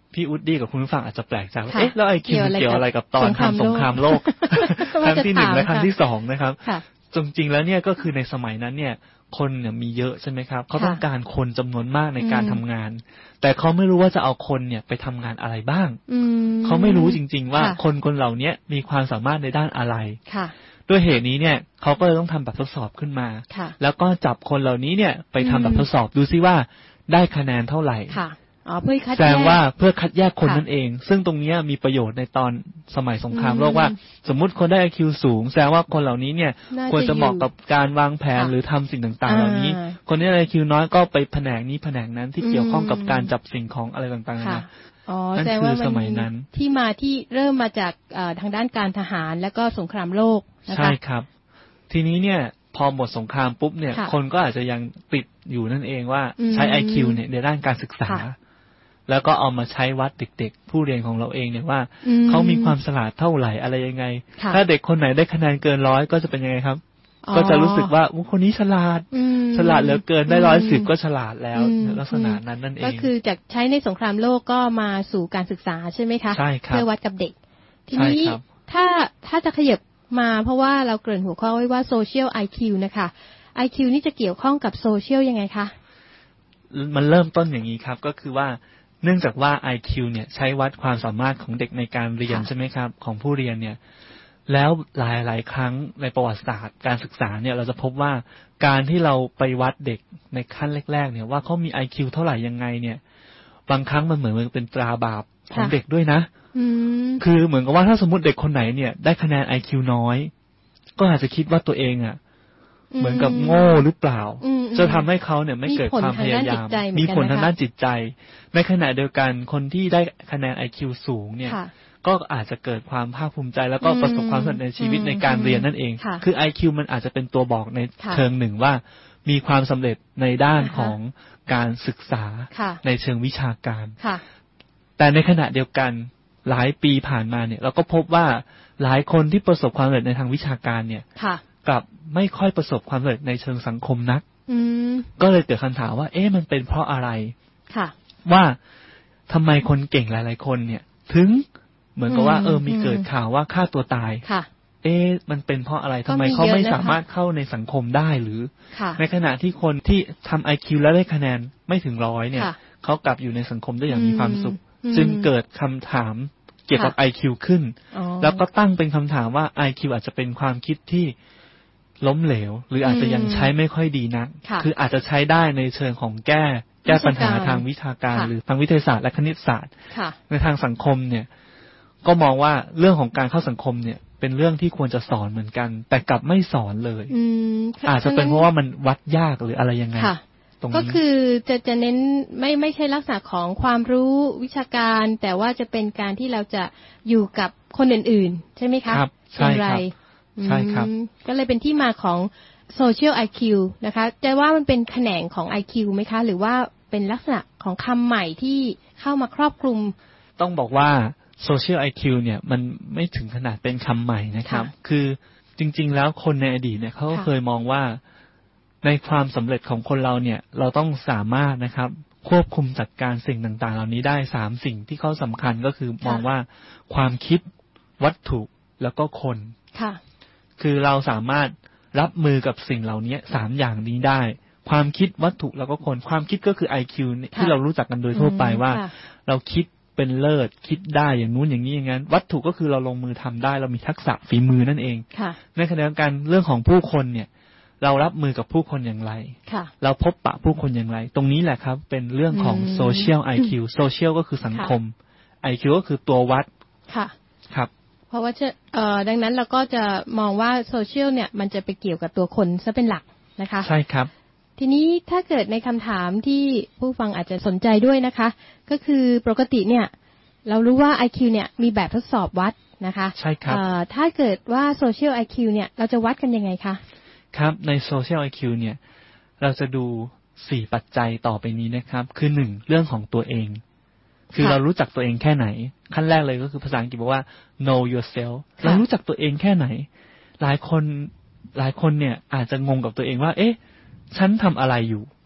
พี่อุดดี้กับคุณผู้ฟังอาจจะแปลกใจว่าเอ๊ะแล้ว ไอ คิว มันเกี่ยวอะไรกับตอนทำสงครามโลกครั้งที่หนึ่งและครั้งที่สองนะครับจริงๆแล้วเนี่ยก็คือในสมัยนั้นเนี่ยคนเนี่ยมีเยอะใช่ไหมครับเขาต้องการคนจำนวนมากในการทำงานแต่เขาไม่รู้ว่าจะเอาคนเนี่ยไปทำงานอะไรบ้างเขาไม่รู้จริงๆว่าคนคนเหล่านี้มีความสามารถในด้านอะไรด้วยเหตุนี้เนี่ยเขาก็เลยต้องทำแบบทดสอบขึ้นมาแล้วก็จับคนเหล่านี้เนี่ยไปทำแบบทดสอบดูซิว่าได้คะแนนเท่าไหร่แสดงว่าเพื่อคัดแยกคนนั่นเองซึ่งตรงนี้มีประโยชน์ในตอนสมัยสงครามโลกว่าสมมุติคนได้ ไอ คิว สูงแสดงว่าคนเหล่านี้เนี่ยควรจะเหมาะกับการวางแผนหรือทำสิ่งต่างๆเหล่านี้คนที่ได้ ไอ คิว น้อยก็ไปแผนกนี้แผนกนั้นที่เกี่ยวข้องกับการจับสิ่งของอะไรต่างๆนะอ๋อแสดงว่ามันที่มาที่เริ่มมาจากทางด้านการทหารแล้วก็สงครามโลกนะคะใช่ครับทีนี้เนี่ยพอหมดสงครามปุ๊บเนี่ยคนก็อาจจะยังติดอยู่นั่นเองว่าใช้ ไอ คิว เนี่ยในด้านการศึกษาแล้วก็เอามาใช้วัดเด็กๆผู้เรียนของเราเองเนี่ยว่าเขามีความฉลาดเท่าไหร่อะไรยังไงถ้าเด็กคนไหนได้คะแนนเกินร้อยก็จะเป็นยังไงครับก็จะรู้สึกว่าคนนี้ฉลาดฉลาดเหลือเกินได้ร้อยสิบก็ฉลาดแล้วลักษณะนั้นนั่นเองก็คือจากใช้ในสงครามโลกก็มาสู่การศึกษาใช่ไหมคะใช่ครับเพื่อวัดกับเด็กทีนี้ถ้าถ้าจะขยับมาเพราะว่าเราเกริ่นหัวข้อไว้ว่า social ไอ คิว นะคะ ไอ คิว นี่จะเกี่ยวข้องกับโซเชียลยังไงคะมันเริ่มต้นอย่างนี้ครับก็คือว่าเนื่องจากว่า ไอ คิว เนี่ยใช้วัดความสามารถของเด็กในการเรียนใช่ไหมครับของผู้เรียนเนี่ยแล้วหลายๆครั้งในประวัติศาสตร์การศึกษาเนี่ยเราจะพบว่าการที่เราไปวัดเด็กในขั้นแรกๆเนี่ยว่าเขามี ไอ คิว เท่าไหร่ยังไงเนี่ยบางครั้งมันเหมือนมันเป็นตราบาปของเด็กด้วยนะคือเหมือนกับว่าถ้าสมมติเด็กคนไหนเนี่ยได้คะแนน ไอ คิว น้อยก็อาจจะคิดว่าตัวเองอ่ะเหมือนกับโง่หรือเปล่าจะทำให้เขาเนี่ยไม่เกิดความพยายามมีผลทางด้านจิตใจในขณะเดียวกันคนที่ได้คะแนน ไอ คิว สูงเนี่ยก็อาจจะเกิดความภาคภูมิใจแล้วก็ประสบความสำเร็จในชีวิตในการเรียนนั่นเองคือ ไอ คิว มันอาจจะเป็นตัวบอกในเชิงหนึ่งว่ามีความสำเร็จในด้านของการศึกษาในเชิงวิชาการแต่ในขณะเดียวกันหลายปีผ่านมาเนี่ยเราก็พบว่าหลายคนที่ประสบความสำเร็จในทางวิชาการเนี่ยกลับไม่ค่อยประสบความสำเร็จในเชิงสังคมนักก็เลยเกิดคำถามว่าเอ๊ะมันเป็นเพราะอะไรว่าทำไมคนเก่งหลายๆคนเนี่ยถึงเหมือนกับว่าเออมีเกิดข่าวว่าฆ่าตัวตายเอ๊ะมันเป็นเพราะอะไรทำไมเขาไม่สามารถเข้าในสังคมได้หรือในขณะที่คนที่ทำ ไอ คิว แล้วได้คะแนนไม่ถึงร้อยเนี่ยเขากลับอยู่ในสังคมได้อย่างมีความสุขจึงเกิดคำถามเกี่ยวกับ ไอ คิว ขึ้นแล้วก็ตั้งเป็นคำถามว่า ไอ คิว อาจจะเป็นความคิดที่ล้มเหลวหรืออาจจะยังใช้ไม่ค่อยดีนักคืออาจจะใช้ได้ในเชิงของแก้แก้ปัญหาทางวิชาการหรือทางวิทยาศาสตร์และคณิตศาสตร์ในทางสังคมเนี่ยก็มองว่าเรื่องของการเข้าสังคมเนี่ยเป็นเรื่องที่ควรจะสอนเหมือนกันแต่กลับไม่สอนเลยอาจจะเป็นเพราะว่ามันวัดยากหรืออะไรยังไงก็คือจะจะเน้นไม่ไม่ใช่ลักษณะของความรู้วิชาการแต่ว่าจะเป็นการที่เราจะอยู่กับคนอื่นๆใช่ไหมคะครับใช่ครับใช่ครับก็เลยเป็นที่มาของ social ไอ คิว นะคะจะว่ามันเป็นแขนงของ ไอ คิว ไหมคะหรือว่าเป็นลักษณะของคำใหม่ที่เข้ามาครอบคลุมต้องบอกว่า social ไอ คิว เนี่ยมันไม่ถึงขนาดเป็นคำใหม่นะครับคือจริงๆแล้วคนในอดีตเนี่ยเขาเคยมองว่าในความสำเร็จของคนเราเนี่ยเราต้องสามารถนะครับควบคุมจัดการสิ่งต่างๆเหล่านี้ได้สามสิ่งที่เขาสำคัญก็คือมองว่าความคิดวัตถุแล้วก็คนค่ะคือเราสามารถรับมือกับสิ่งเหล่านี้สามอย่างนี้ได้ความคิดวัตถุแล้วก็คนความคิดก็คือ ไอ คิว ที่เรารู้จักกันโดยทั่วไปว่าเราคิดเป็นเลิศคิดได้อย่างนู้นอย่างนี้อย่างนั้นวัตถุก็คือเราลงมือทำได้เรามีทักษะฝีมือนั่นเองในขณะเดียวกันเรื่องของผู้คนเนี่ยเรารับมือกับผู้คนอย่างไรเราพบปะผู้คนอย่างไรตรงนี้แหละครับเป็นเรื่องของ social ไอ คิว social ก็คือสังคม ไอ คิว ก็คือตัววัดค่ะครับเพราะว่าจะเอ่อดังนั้นเราก็จะมองว่าโซเชียลเนี่ยมันจะไปเกี่ยวกับตัวคนซะเป็นหลักนะคะใช่ครับทีนี้ถ้าเกิดในคำถามที่ผู้ฟังอาจจะสนใจด้วยนะคะก็คือปกติเนี่ยเรารู้ว่า ไอ คิว เนี่ยมีแบบทดสอบวัดนะคะใช่ครับเอ่อถ้าเกิดว่าโซเชียล ไอ คิว เนี่ยเราจะวัดกันยังไงคะครับใน social ไอ คิว เนี่ยเราจะดูสี่ปัจจัยต่อไปนี้นะครับคือหนึ่งเรื่องของตัวเองคือเรารู้จักตัวเองแค่ไหนขั้นแรกเลยก็คือภาษาอังกฤษบอกว่า know yourself เรารู้จักตัวเองแค่ไหนหลายคนหลายคนเนี่ยอาจจะงงกับตัวเองว่าเอ๊ะฉันทำอะไรอยู่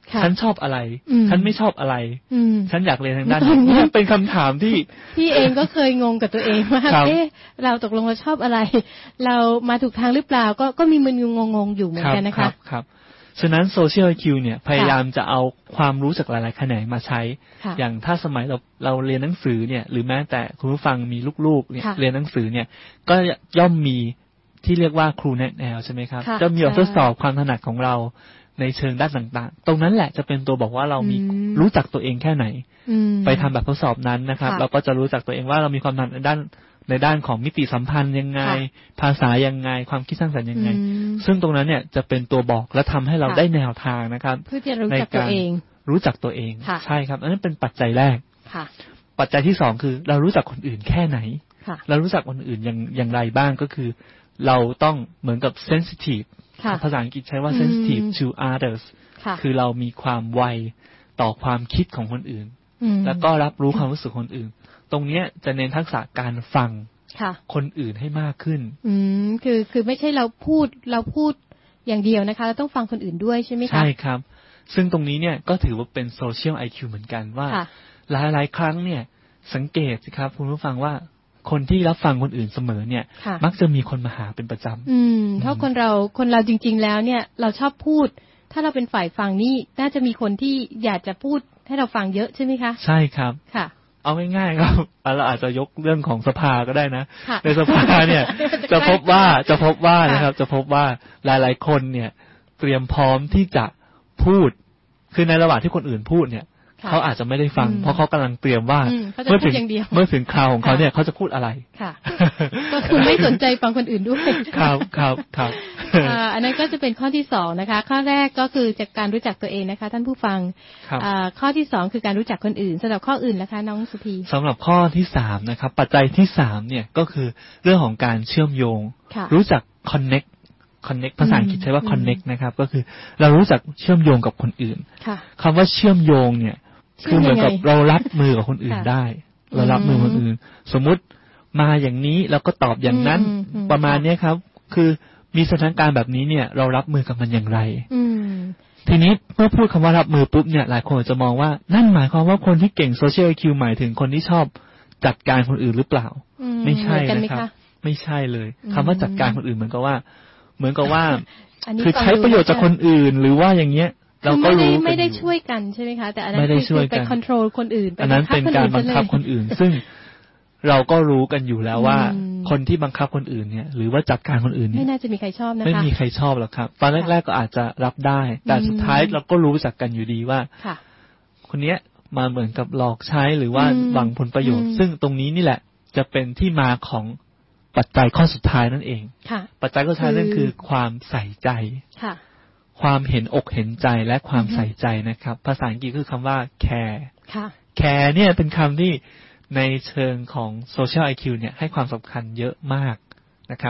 ฉันชอบอะไรฉันไม่ชอบอะไรฉันอยากเรียนทางด้านนี้เป็นคำถามที่พี่เองก็เคยงงกับตัวเองว่าเอ๊ะเราตกลงเราชอบอะไรเรามาถูกทางหรือเปล่าก็ก็มีมึนงงงอยู่เหมือนกันนะคะครับฉะนั้นโซเชียล ไอ คิว เนี่ยพยายามจะเอาความรู้จากหลายๆแขนงมาใช้อย่างถ้าสมัยเราเราเรียนหนังสือเนี่ยหรือแม้แต่คุณผู้ฟังมีลูกๆเนี่ยเรียนหนังสือเนี่ยก็ย่อมมีที่เรียกว่าครูแนะแนวใช่ไหมครับจะมีทดสอบความถนัดของเราในเชิงด้านต่างๆตรงนั้นแหละจะเป็นตัวบอกว่าเรามีรู้จักตัวเองแค่ไหนไปทำแบบทดสอบนั้นนะครับเราก็จะรู้จักตัวเองว่าเรามีความถนัดในด้านในด้านของมิติสัมพันธ์ยังไงภาษายังไงความคิดสร้างสรรค์ยังไงซึ่งตรงนั้นเนี่ยจะเป็นตัวบอกและทำให้เราได้แนวทางนะครับในการรู้จักตัวเองใช่ครับอันนั้นเป็นปัจจัยแรกปัจจัยที่สองคือเรารู้จักคนอื่นแค่ไหนเรารู้จักคนอื่นอย่างอย่างไรบ้างก็คือเราต้องเหมือนกับ sensitive ภาษาอังกฤษใช้ว่า sensitive to others คือเรามีความไวต่อความคิดของคนอื่นแล้วก็รับรู้ความรู้สึกคนอื่นตรงนี้จะเน้นทักษะการฟังคนอื่นให้มากขึ้นอืมคือคือไม่ใช่เราพูดเราพูดอย่างเดียวนะคะเราต้องฟังคนอื่นด้วยใช่ไหมคะใช่ครับซึ่งตรงนี้เนี่ยก็ถือว่าเป็น social ไอ คิว เหมือนกันว่าหลายหลายครั้งเนี่ยสังเกตสิครับคุณผู้ฟังว่าคนที่รับฟังคนอื่นเสมอเนี่ยมักจะมีคนมาหาเป็นประจำอืมถ้าคนเราคนเราจริงๆแล้วเนี่ยเราชอบพูดถ้าเราเป็นฝ่ายฟังนี่น่าจะมีคนที่อยากจะพูดให้เราฟังเยอะใช่ไหมคะใช่ครับค่ะเอาง่ายๆครับเราอาจจะยกเรื่องของสภาก็ได้นะในสภาเนี่ยจะพบว่าจะพบว่านะครับจะพบว่าหลายๆคนเนี่ยเตรียมพร้อมที่จะพูดคือในระหว่างที่คนอื่นพูดเนี่ยเขาอาจจะไม่ได้ฟังเพราะเขากำลังเตรียมว่าเมื่อถึงเมื่อถึงคราวของเขาเนี่ยเขาจะพูดอะไรค่ะก็คุณไม่สนใจฟังคนอื่นด้วยครับครับครับอันนั้นก็จะเป็นข้อที่สองนะคะข้อแรกก็คือจากการรู้จักตัวเองนะคะท่านผู้ฟังข้อที่สองคือการรู้จักคนอื่นสำหรับข้ออื่นนะคะน้องสุธีสำหรับข้อที่สามนะครับปัจจัยที่สามเนี่ยก็คือเรื่องของการเชื่อมโยงรู้จัก connect connect ภาษาอังกฤษใช้ว่า connect นะครับก็คือเรารู้จักเชื่อมโยงกับคนอื่นคำว่าเชื่อมโยงเนี่ยคือเหมือนกับเรารับมือกับคนอื่นได้เรารับมือคนอื่นสมมุติมาอย่างนี้เราก็ตอบอย่างนั้นประมาณนี้ครับคือมีสถานการณ์แบบนี้เนี่ยเรารับมือกับมันอย่างไรทีนี้เมื่อพูดคำว่ารับมือปุ๊บเนี่ยหลายคนจะมองว่านั่นหมายความว่าคนที่เก่ง social ไอ คิว หมายถึงคนที่ชอบจัดการคนอื่นหรือเปล่าไม่ใช่นะครับไม่ใช่เลยคำว่าจัดการคนอื่นเหมือนกับว่าเหมือนกับว่าคือใช้ประโยชน์จากคนอื่นหรือว่าอย่างเงี้ยเราก็รู้ไม่ได้ช่วยกันใช่ไหมคะแต่อันนั้นคือไปควบคุมคนอื่นอันนั้นเป็นการบังคับคนอื่นซึ่งเราก็รู้กันอยู่แล้วว่าคนที่บังคับคนอื่นเนี่ยหรือว่าจัดการคนอื่นเนี่ยไม่น่าจะมีใครชอบนะคะไม่มีใครชอบหรอกครับตอนแรกๆก็อาจจะรับได้แต่สุดท้ายเราก็รู้จักกันอยู่ดีว่าคนเนี้ยมาเหมือนกับหลอกใช้หรือว่าหวังผลประโยชน์ซึ่งตรงนี้นี่แหละจะเป็นที่มาของปัจจัยข้อสุดท้ายนั่นเองปัจจัยข้อสุดท้ายนั่นคือความใส่ใจความเห็นอกเห็นใจและความใส่ใจนะครับภาษาอังกฤษคือคำว่า care care เนี่ยเป็นคำที่ในเชิงของ social ไอ คิว เนี่ยให้ความสำคัญเยอะมากนะครับ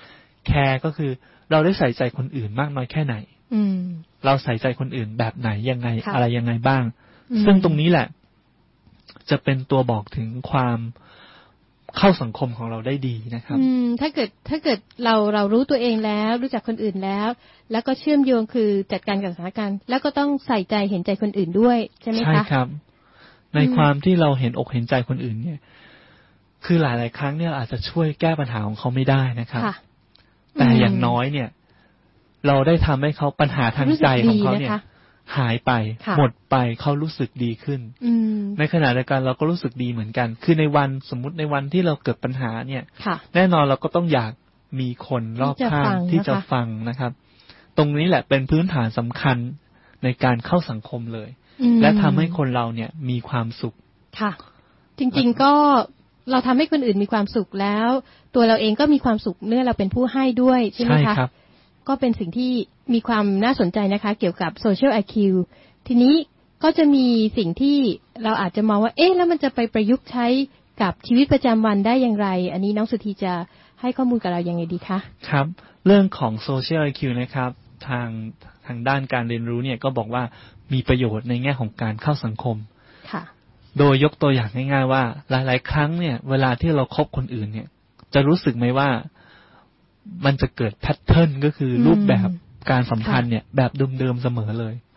care ก็คือเราได้ใส่ใจคนอื่นมากน้อยแค่ไหนเราใส่ใจคนอื่นแบบไหนยังไงอะไรยังไงบ้างซึ่งตรงนี้แหละจะเป็นตัวบอกถึงความเข้าสังคมของเราได้ดีนะครับอืมถ้าเกิดถ้าเกิดเราเรารู้ตัวเองแล้วรู้จักคนอื่นแล้วแล้วก็เชื่อมโยงคือจัดการกับสถานการณ์แล้วก็ต้องใส่ใจเห็นใจคนอื่นด้วยใช่ไหมคะใช่ครับในความที่เราเห็นอกเห็นใจคนอื่นเนี่ยคือหลายๆครั้งเนี่ยอาจจะช่วยแก้ปัญหาของเขาไม่ได้นะครับแต่อย่างน้อยเนี่ยเราได้ทำให้เขาปัญหาทางใจของเขาเนี่ยหายไปหมดไปเขารู้สึกดีขึ้นในขณะเดียวกันเราก็รู้สึกดีเหมือนกันคือในวันสมมุติในวันที่เราเกิดปัญหาเนี่ยแน่นอนเราก็ต้องอยากมีคนรอบข้างที่จะฟังนะครับตรงนี้แหละเป็นพื้นฐานสำคัญในการเข้าสังคมเลยและทำให้คนเราเนี่ยมีความสุขค่ะจริงๆก็เราทำให้คนอื่นมีความสุขแล้วตัวเราเองก็มีความสุขเมื่อเราเป็นผู้ให้ด้วยใช่ไหมคะก็เป็นสิ่งที่มีความน่าสนใจนะคะเกี่ยวกับ social ไอ คิว ทีนี้ก็จะมีสิ่งที่เราอาจจะมองว่าเอ๊ะแล้วมันจะไปประยุกต์ใช้กับชีวิตประจำวันได้อย่างไรอันนี้น้องสุธีจะให้ข้อมูลกับเรายังไงดีคะครับเรื่องของ social ไอ คิว นะครับทางทางด้านการเรียนรู้เนี่ยก็บอกว่ามีประโยชน์ในแง่ของการเข้าสังคมค่ะโดยยกตัวอย่างง่ายๆว่าหลายๆครั้งเนี่ยเวลาที่เราคบคนอื่นเนี่ยจะรู้สึกไหมว่ามันจะเกิดแพทเทิร์นก็คือรูปแบบการสัมพันธ์เนี่ยแบบเดิมๆเสมอเลย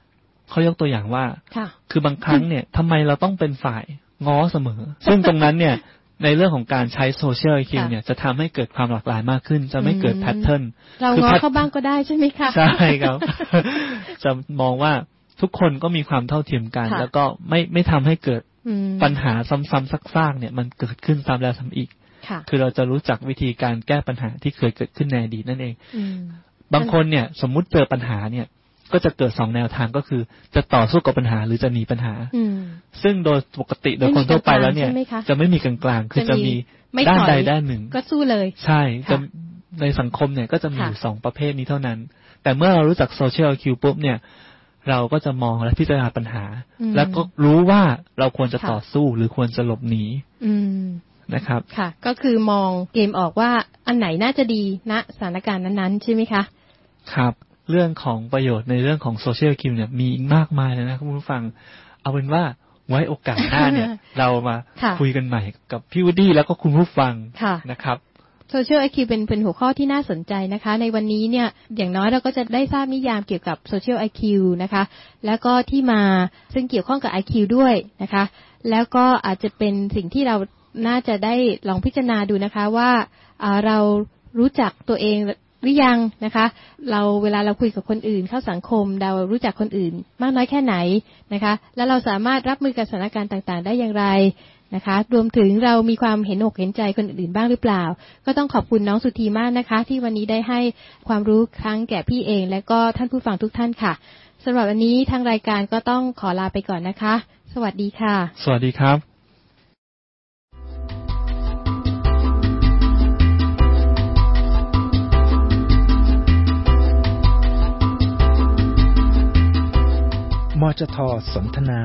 เขายกตัวอย่างว่าคือบางครั้งเนี่ยทำไมเราต้องเป็นฝ่ายง้อเสมอซึ่งตรงนั้นเนี่ยในเรื่องของการใช้โซเชียล ไอ คิว เนี่ยจะทำให้เกิดความหลากหลายมากขึ้นจะไม่เกิดแพทเทิร์นเราง้อเขาบ้างก็ได้ใช่ไหมคะใช่ครับจะมองว่าทุกคนก็มีความเท่าเทียมกันแล้วก็ไม่ไม่ทำให้เกิดปัญหาซ้ำๆซากๆเนี่ยมันเกิดขึ้นซ้ำแล้วซ้ำอีกคือเราจะรู้จักวิธีการแก้ปัญหาที่เคยเกิดขึ้นในอดีตนั่นเองบางคนเนี่ยสมมุติเจอปัญหาเนี่ยก็จะเกิดสองแนวทางก็คือจะต่อสู้กับปัญหาหรือจะหนีปัญหาซึ่งโดยปกติโดยคนทั่วไปแล้วเนี่ยจะไม่มีกลางๆคือจะมีด้านใดด้านหนึ่งก็สู้เลยใช่จะในสังคมเนี่ยก็จะมีสองประเภทนี้เท่านั้นแต่เมื่อเรารู้จักโซเชียล ไอ คิว ปุ๊บเนี่ยเราก็จะมองและพิจารณาปัญหาแล้วก็รู้ว่าเราควรจะต่อสู้หรือควรจะหลบหนีนะครับค่ะก็คือมองเกมออกว่าอันไหนน่าจะดีณสถานการณ์นั้นๆใช่ไหมคะครับเรื่องของประโยชน์ในเรื่องของโซเชียล ไอ คิว เนี่ยมีอีกมากมายเลยนะคุณผู้ฟังเอาเป็นว่าไว้โอกาสหน้าเนี่ย เรามาคุยกันใหม่กับพี่วูดดี้แล้วก็คุณผู้ฟังนะครับโซเชียล ไอ คิว เป็นเป็นหัวข้อที่น่าสนใจนะคะในวันนี้เนี่ยอย่างน้อยเราก็จะได้ทราบนิยามเกี่ยวกับโซเชียล ไอ คิว นะคะแล้วก็ที่มาซึ่งเกี่ยวข้องกับ ไอ คิว ด้วยนะคะแล้วก็อาจจะเป็นสิ่งที่เราน่าจะได้ลองพิจารณาดูนะคะว่าเรารู้จักตัวเองหรือยังนะคะเราเวลาเราคุยกับคนอื่นเข้าสังคมเรารู้จักคนอื่นมากน้อยแค่ไหนนะคะแล้วเราสามารถรับมือกับสถานการณ์ต่างๆได้อย่างไรนะคะรวมถึงเรามีความเห็นอกเห็นใจคนอื่นบ้างหรือเปล่าก็ต้องขอบคุณน้องสุธีมากนะคะที่วันนี้ได้ให้ความรู้ทั้งแก่พี่เองและก็ท่านผู้ฟังทุกท่านค่ะสำหรับวันนี้ทางรายการก็ต้องขอลาไปก่อนนะคะสวัสดีค่ะสวัสดีครับมจท.สนทนา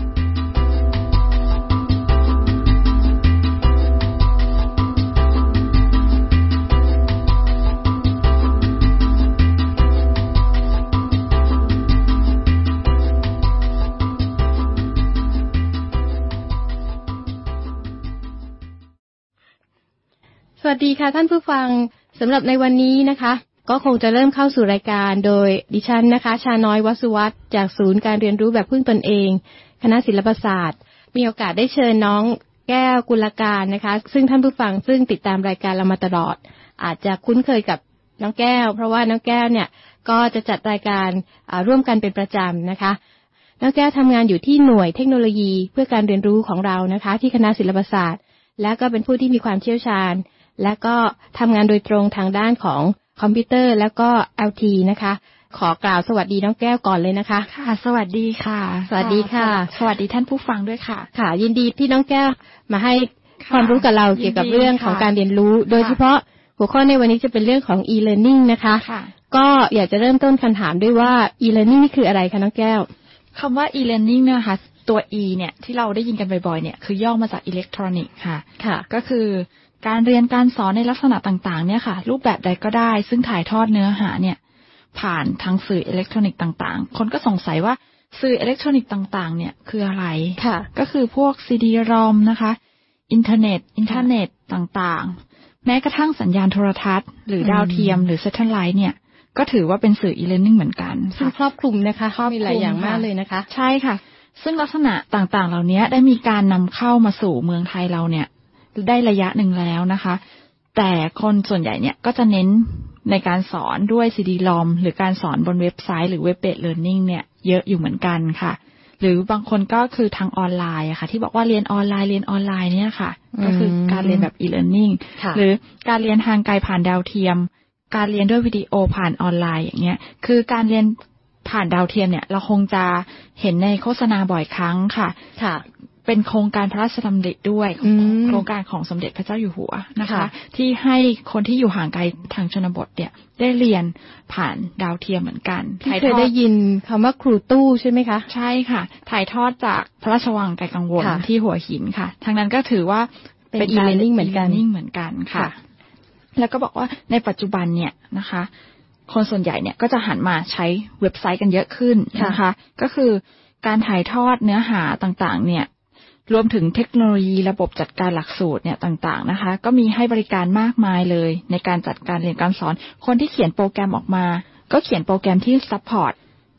สวัสดีค่ะท่านผู้ฟังสำหรับในวันนี้นะคะก็คงจะเริ่มเข้าสู่รายการโดยดิฉันนะคะชาน้อยวสุวัฒน์จากศูนย์การเรียนรู้แบบพึ่งตนเองคณะศิลปศาสตร์มีโอกาสได้เชิญน้องแก้วกุลการนะคะซึ่งท่านผู้ฟังซึ่งติดตามรายการเรามาตลอดอาจจะคุ้นเคยกับน้องแก้วเพราะว่าน้องแก้วเนี่ยก็จะจัดรายการร่วมกันเป็นประจำนะคะน้องแก้วทำงานอยู่ที่หน่วยเทคโนโลยีเพื่อการเรียนรู้ของเรานะคะที่คณะศิลปศาสตร์และก็เป็นผู้ที่มีความเชี่ยวชาญและก็ทำงานโดยตรงทางด้านของคอมพิวเตอร์แล้วก็ แอล ที นะคะขอกล่าวสวัสดีน้องแก้วก่อนเลยนะคะค่ะสวัสดีค่ะสวัสดีค่ะสวัสดีท่านผู้ฟังด้วยค่ะค่ะยินดีที่น้องแก้วมาให้ความรู้กับเราเกี่ยวกับเรื่องของการเรียนรู้โดยเฉพาะหัวข้อในวันนี้จะเป็นเรื่องของ e-learning นะคะก็อยากจะเริ่มต้นคำถามด้วยว่า e-learning นี่คืออะไรคะน้องแก้วคำว่า e-learning นะคะตัว e เนี่ยที่เราได้ยินกันบ่อยๆเนี่ยคือย่อมาจากอิเล็กทรอนิกส์ค่ะค่ะก็คือการเรียนการสอนในลักษณะต่างๆเนี่ยค่ะรูปแบบใดก็ได้ซึ่งถ่ายทอดเนื้อหาเนี่ยผ่านทางสื่ออิเล็กทรอนิกส์ต่างๆคนก็สงสัยว่าสื่ออิเล็กทรอนิกส์ต่างๆเนี่ยคืออะไรค่ะก็คือพวก ซี ดี รอม นะคะอินเทอร์เน็ตอินเทอร์เน็ตต่างๆแม้กระทั่งสัญญาณโทรทัศน์หรือดาวเทียมหรือแซทเทิลไลท์เนี่ยก็ถือว่าเป็นสื่อ e-learning เหมือนกันซึ่งครอบคลุมนะคะมีหลายอย่างมากเลยนะคะใช่ค่ะซึ่งลักษณะต่างๆเหล่านี้ได้มีการนำเข้ามาสู่เมืองไทยเราเนี่ยได้ระยะหนึ่งแล้วนะคะแต่คนส่วนใหญ่เนี่ยก็จะเน้นในการสอนด้วย ซี ดี รอม หรือการสอนบนเว็บไซต์หรือ Web Based Learning เนี่ยเยอะอยู่เหมือนกันค่ะหรือบางคนก็คือทางออนไลน์อะค่ะที่บอกว่าเรียนออนไลน์เรียนออนไลน์เนี่ยค่ะก็คือการเรียนแบบ e-learning หรือการเรียนทางไกลผ่านดาวเทียมการเรียนด้วยวิดีโอผ่านออนไลน์อย่างเงี้ยคือการเรียนผ่านดาวเทียมเนี่ยเราคงจะเห็นในโฆษณาบ่อยครั้งค่ะค่ะเป็นโครงการพระราชดำริด้วยโครงการของสมเด็จพระเจ้าอยู่หัวนะคะที่ให้คนที่อยู่ห่างไกลทางชนบทเนี่ยได้เรียนผ่านดาวเทียมเหมือนกันเคยได้ยินคำว่าครูตู้ใช่ไหมคะใช่ค่ะถ่ายทอดจากพระราชวังไกลกังวลที่หัวหินค่ะทางนั้นก็ถือว่าเป็น e-learning เหมือนกันเหมือนกันค่ะแล้วก็บอกว่าในปัจจุบันเนี่ยนะคะคนส่วนใหญ่เนี่ยก็จะหันมาใช้เว็บไซต์กันเยอะขึ้นนะคะก็คือการถ่ายทอดเนื้อหาต่างๆเนี่ยรวมถึงเทคโนโลยีระบบจัดการหลักสูตรเนี่ยต่างๆนะคะก็มีให้บริการมากมายเลยในการจัดการเรียนการสอนคนที่เขียนโปรแกรมออกมาก็เขียนโปรแกรมที่ซัพพอร์ต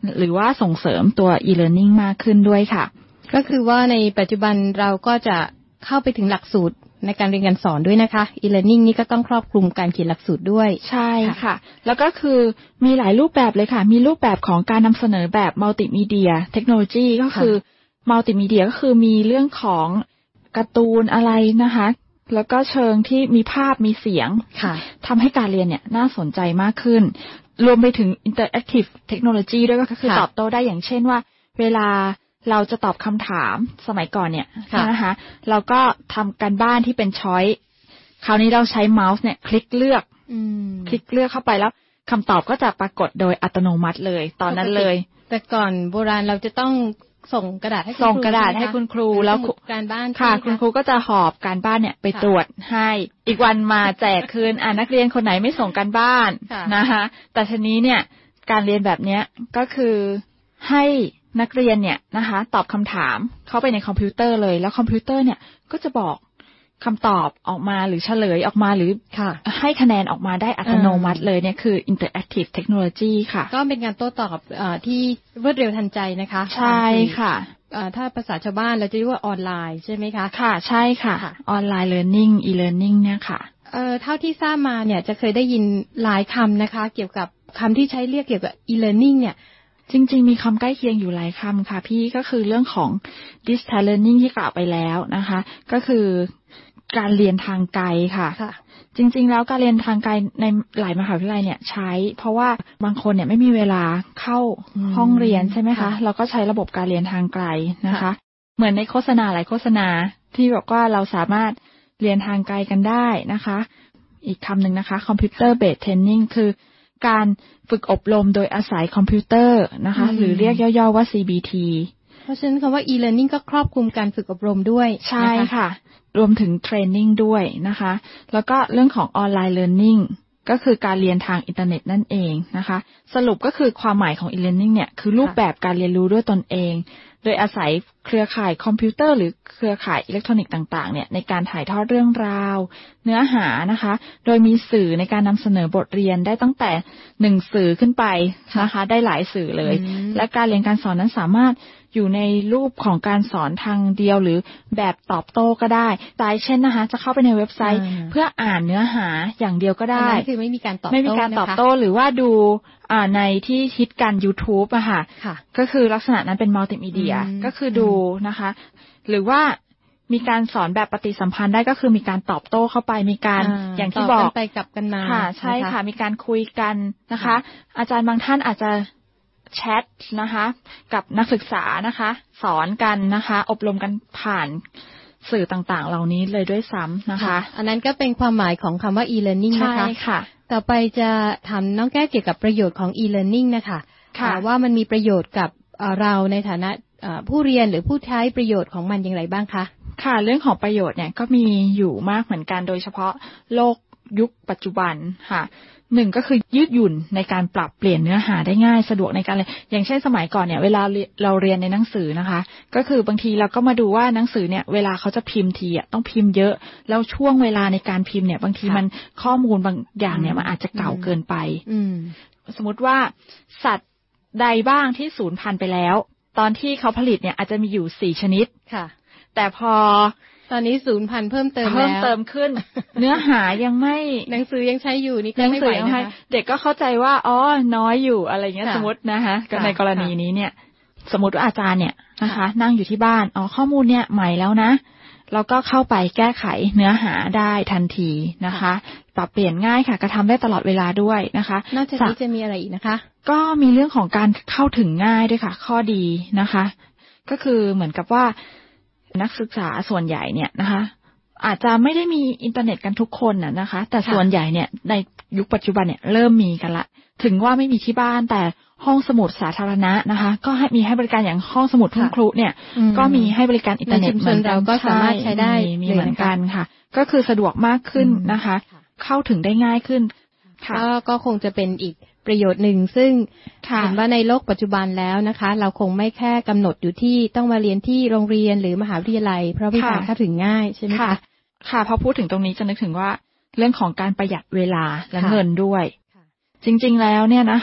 หรือว่าส่งเสริมตัว e-learning มากขึ้นด้วยค่ะก็คือว่าในปัจจุบันเราก็จะเข้าไปถึงหลักสูตรในการเรียนการสอนด้วยนะคะ e-learning นี่ก็ต้องครอบคลุมการเขียนหลักสูตรด้วยใช่ค่ะแล้วก็คือมีหลายรูปแบบเลยค่ะมีรูปแบบของการนำเสนอแบบมัลติมีเดียเทคโนโลยีก็คือมัลติมีเดียก็คือมีเรื่องของการ์ตูนอะไรนะคะแล้วก็เชิงที่มีภาพมีเสียงทำให้การเรียนเนี่ยน่าสนใจมากขึ้นรวมไปถึง interactive technology ด้วยก็คือตอบโต้ได้อย่างเช่นว่าเวลาเราจะตอบคำถามสมัยก่อนเนี่ยนะคะเราก็ทำการบ้านที่เป็นช้อยคราวนี้เราใช้เมาส์เนี่ยคลิกเลือกคลิกเลือกเข้าไปแล้วคำตอบก็จะปรากฏโดยอัตโนมัติเลยตอนนั้นเลยแต่ก่อนโบราณเราจะต้องส่งกระดาษให้ส่งกระดาษให้คุณครูแล้วการบ้านค่ะคุณครูก็จะหอบการบ้านเนี่ยไปตรวจให้อีกวันมาแจกคืนอ่านักเรียนคนไหนไม่ส่งการบ้านนะคะแต่ทีนี้เนี่ยการเรียนแบบเนี้ยก็คือให้นักเรียนเนี่ยนะคะตอบคำถามเข้าไปในคอมพิวเตอร์เลยแล้วคอมพิวเตอร์เนี่ยก็จะบอกคำตอบออกมาหรือเฉลยออกมาหรือให้คะแนนออกมาได้อัตโนมัติเลยเนี่ยคือ interactive technology ค่ะก็เป็นการโต้ตอบที่รวดเร็วทันใจนะคะใช่ค่ะถ้าภาษาชาวบ้านเราจะเรียกว่าออนไลน์ใช่ไหมคะค่ะใช่ค่ะออนไลน์ learning e-learning เนี่ยค่ะเอ่อเท่าที่ทราบมาเนี่ยจะเคยได้ยินหลายคำนะคะเกี่ยวกับคำที่ใช้เรียกเกี่ยวกับ e-learning เนี่ยจริงๆมีคำใกล้เคียงอยู่หลายคำค่ะพี่ก็คือเรื่องของ distance learning ที่กล่าวไปแล้วนะคะก็คือการเรียนทางไกลค่ะจริงๆแล้วการเรียนทางไกลในหลายมหาวิทยาลัยเนี่ยใช้เพราะว่าบางคนเนี่ยไม่มีเวลาเข้าห้องเรียนใช่ไหมคะเราก็ใช้ระบบการเรียนทางไกลนะคะเหมือนในโฆษณาหลายโฆษณาที่บอกว่าเราสามารถเรียนทางไกลกันได้นะคะอีกคำหนึ่งนะคะ computer based training คือการฝึกอบรมโดยอาศัยคอมพิวเตอร์นะคะหรือเรียกย่อๆว่า ซี บี ทีเพราะฉะนั้นคำว่า e-learning ก็ครอบคลุมการฝึกอบรมด้วยใช่ค่ะรวมถึงเทรนนิ่งด้วยนะคะแล้วก็เรื่องของออนไลน์เรียนรู้ก็คือการเรียนทางอินเทอร์เน็ตนั่นเองนะคะสรุปก็คือความหมายของ e-learning เนี่ยคือรูปแบบการเรียนรู้ด้วยตนเองโดยอาศัยเครือข่ายคอมพิวเตอร์หรือเครือข่ายอิเล็กทรอนิกส์ต่างๆเนี่ยในการถ่ายทอดเรื่องราวเนื้อหานะคะโดยมีสื่อในการนำเสนอบทเรียนได้ตั้งแต่หนึ่งสื่อขึ้นไปนะคะได้หลายสื่อเลยและการเรียนการสอนนั้นสามารถอยู่ในรูปของการสอนทางเดียวหรือแบบตอบโต้ก็ได้ตายเช่นนะคะจะเข้าไปในเว็บไซต์เพื่ออ่านเนื้อหาอย่างเดียวก็ได้คือไม่มีการตอบโต้ไม่มีการตอบโต้หรือว่าดูอ่าในที่ฮิตกัน YouTube อะค่ะก็คือลักษณะนั้นเป็นมัลติมีเดียก็คือดูนะคะหรือว่ามีการสอนแบบปฏิสัมพันธ์ได้ก็คือมีการตอบโต้เข้าไปมีการอย่างที่บอกไปกลับกันมาค่ะใช่ค่ะมีการคุยกันนะคะอาจารย์บางท่านอาจจะแชทนะคะกับนักศึกษานะคะสอนกันนะคะอบรมกันผ่านสื่อต่างๆเหล่านี้เลยด้วยซ้ำนะคะอันนั้นก็เป็นความหมายของคำว่า e-learning นะคะใช่ค่ะต่อไปจะถามน้องแก้วเกี่ยวกับประโยชน์ของ e-learning นะคะว่ามันมีประโยชน์กับเราในฐานะผู้เรียนหรือผู้ใช้ประโยชน์ของมันอย่างไรบ้างคะค่ะเรื่องของประโยชน์เนี่ยก็มีอยู่มากเหมือนกันโดยเฉพาะโลกยุคปัจจุบันค่ะหนึ่งก็คือยืดหยุ่นในการปรับเปลี่ยนเนื้อหาได้ง่ายสะดวกในการเรียนอย่างเช่นสมัยก่อนเนี่ยเวลาเราเรียนในหนังสือนะคะก็คือบางทีเราก็มาดูว่าหนังสือเนี่ยเวลาเขาจะพิมพ์ทีอ่ะต้องพิมพ์เยอะแล้วช่วงเวลาในการพิมพ์เนี่ยบางทีมันข้อมูลบางอย่างเนี่ยมันอาจจะเก่าเกินไปสมมติว่าสัตว์ใดบ้างที่สูญพันธุ์ไปแล้วตอนที่เขาผลิตเนี่ยอาจจะมีอยู่สี่ชนิดค่ะแต่พอตอนนี้ศูนย์พันเพิ่มเติมแล้วเพิ่มเติมขึ้น เนื้อหายังไม่หนังสือยังใช้อยู่นี่ก็ไม่ไหวนะคะเด็กก็เข้าใจว่าอ๋อน้อยอยู่อะไรเงี้ยสมมตินะคะในกรณีนี้เนี่ยสมมติว่าอาจารย์เนี่ยนะคะนั่งอยู่ที่บ้านอ๋อข้อมูลเนี่ยใหม่แล้วนะเราก็เข้าไปแก้ไขเนื้อหาได้ทันทีนะคะปรับเปลี่ยนง่ายค่ะกระทำได้ตลอดเวลาด้วยนะคะนอกจากนี้จะมีอะไรอีกนะคะก็มีเรื่องของการเข้าถึงง่ายด้วยค่ะข้อดีนะคะก็คือเหมือนกับว่านักศึกษาส่วนใหญ่เนี่ยนะคะอาจจะไม่ได้มีอินเทอร์เน็ตกันทุกคนน่ะนะคะแต่ส่วนใหญ่เนี่ยในยุคปัจจุบันเนี่ยเริ่มมีกันละถึงว่าไม่มีที่บ้านแต่ห้องสมุดสาธารณะนะคะก็ให้มีให้บริการอย่างห้องสมุดทุ่งครุเนี่ยก็มีให้บริการอินเทอร์เน็ตเหมือนเราก็สามารถใช้ได้มีเหมือนกันค่ะก็คือสะดวกมากขึ้นนะคะเข้าถึงได้ง่ายขึ้นค่ะก็คงจะเป็นอีกประโยชน์หนึ่งซึ่งเห็นว่าในโลกปัจจุบันแล้วนะคะเราคงไม่แค่กำหนดอยู่ที่ต้องมาเรียนที่โรงเรียนหรือมหาวิทยาลัยเพราะมีการเข้าถึงง่ายใช่ไหมคะค่ะพอพูดถึงตรงนี้จะนึกถึงว่าเรื่องของการประหยัดเวลาและเงินด้วยจริงๆแล้วเนี่ยนะคะ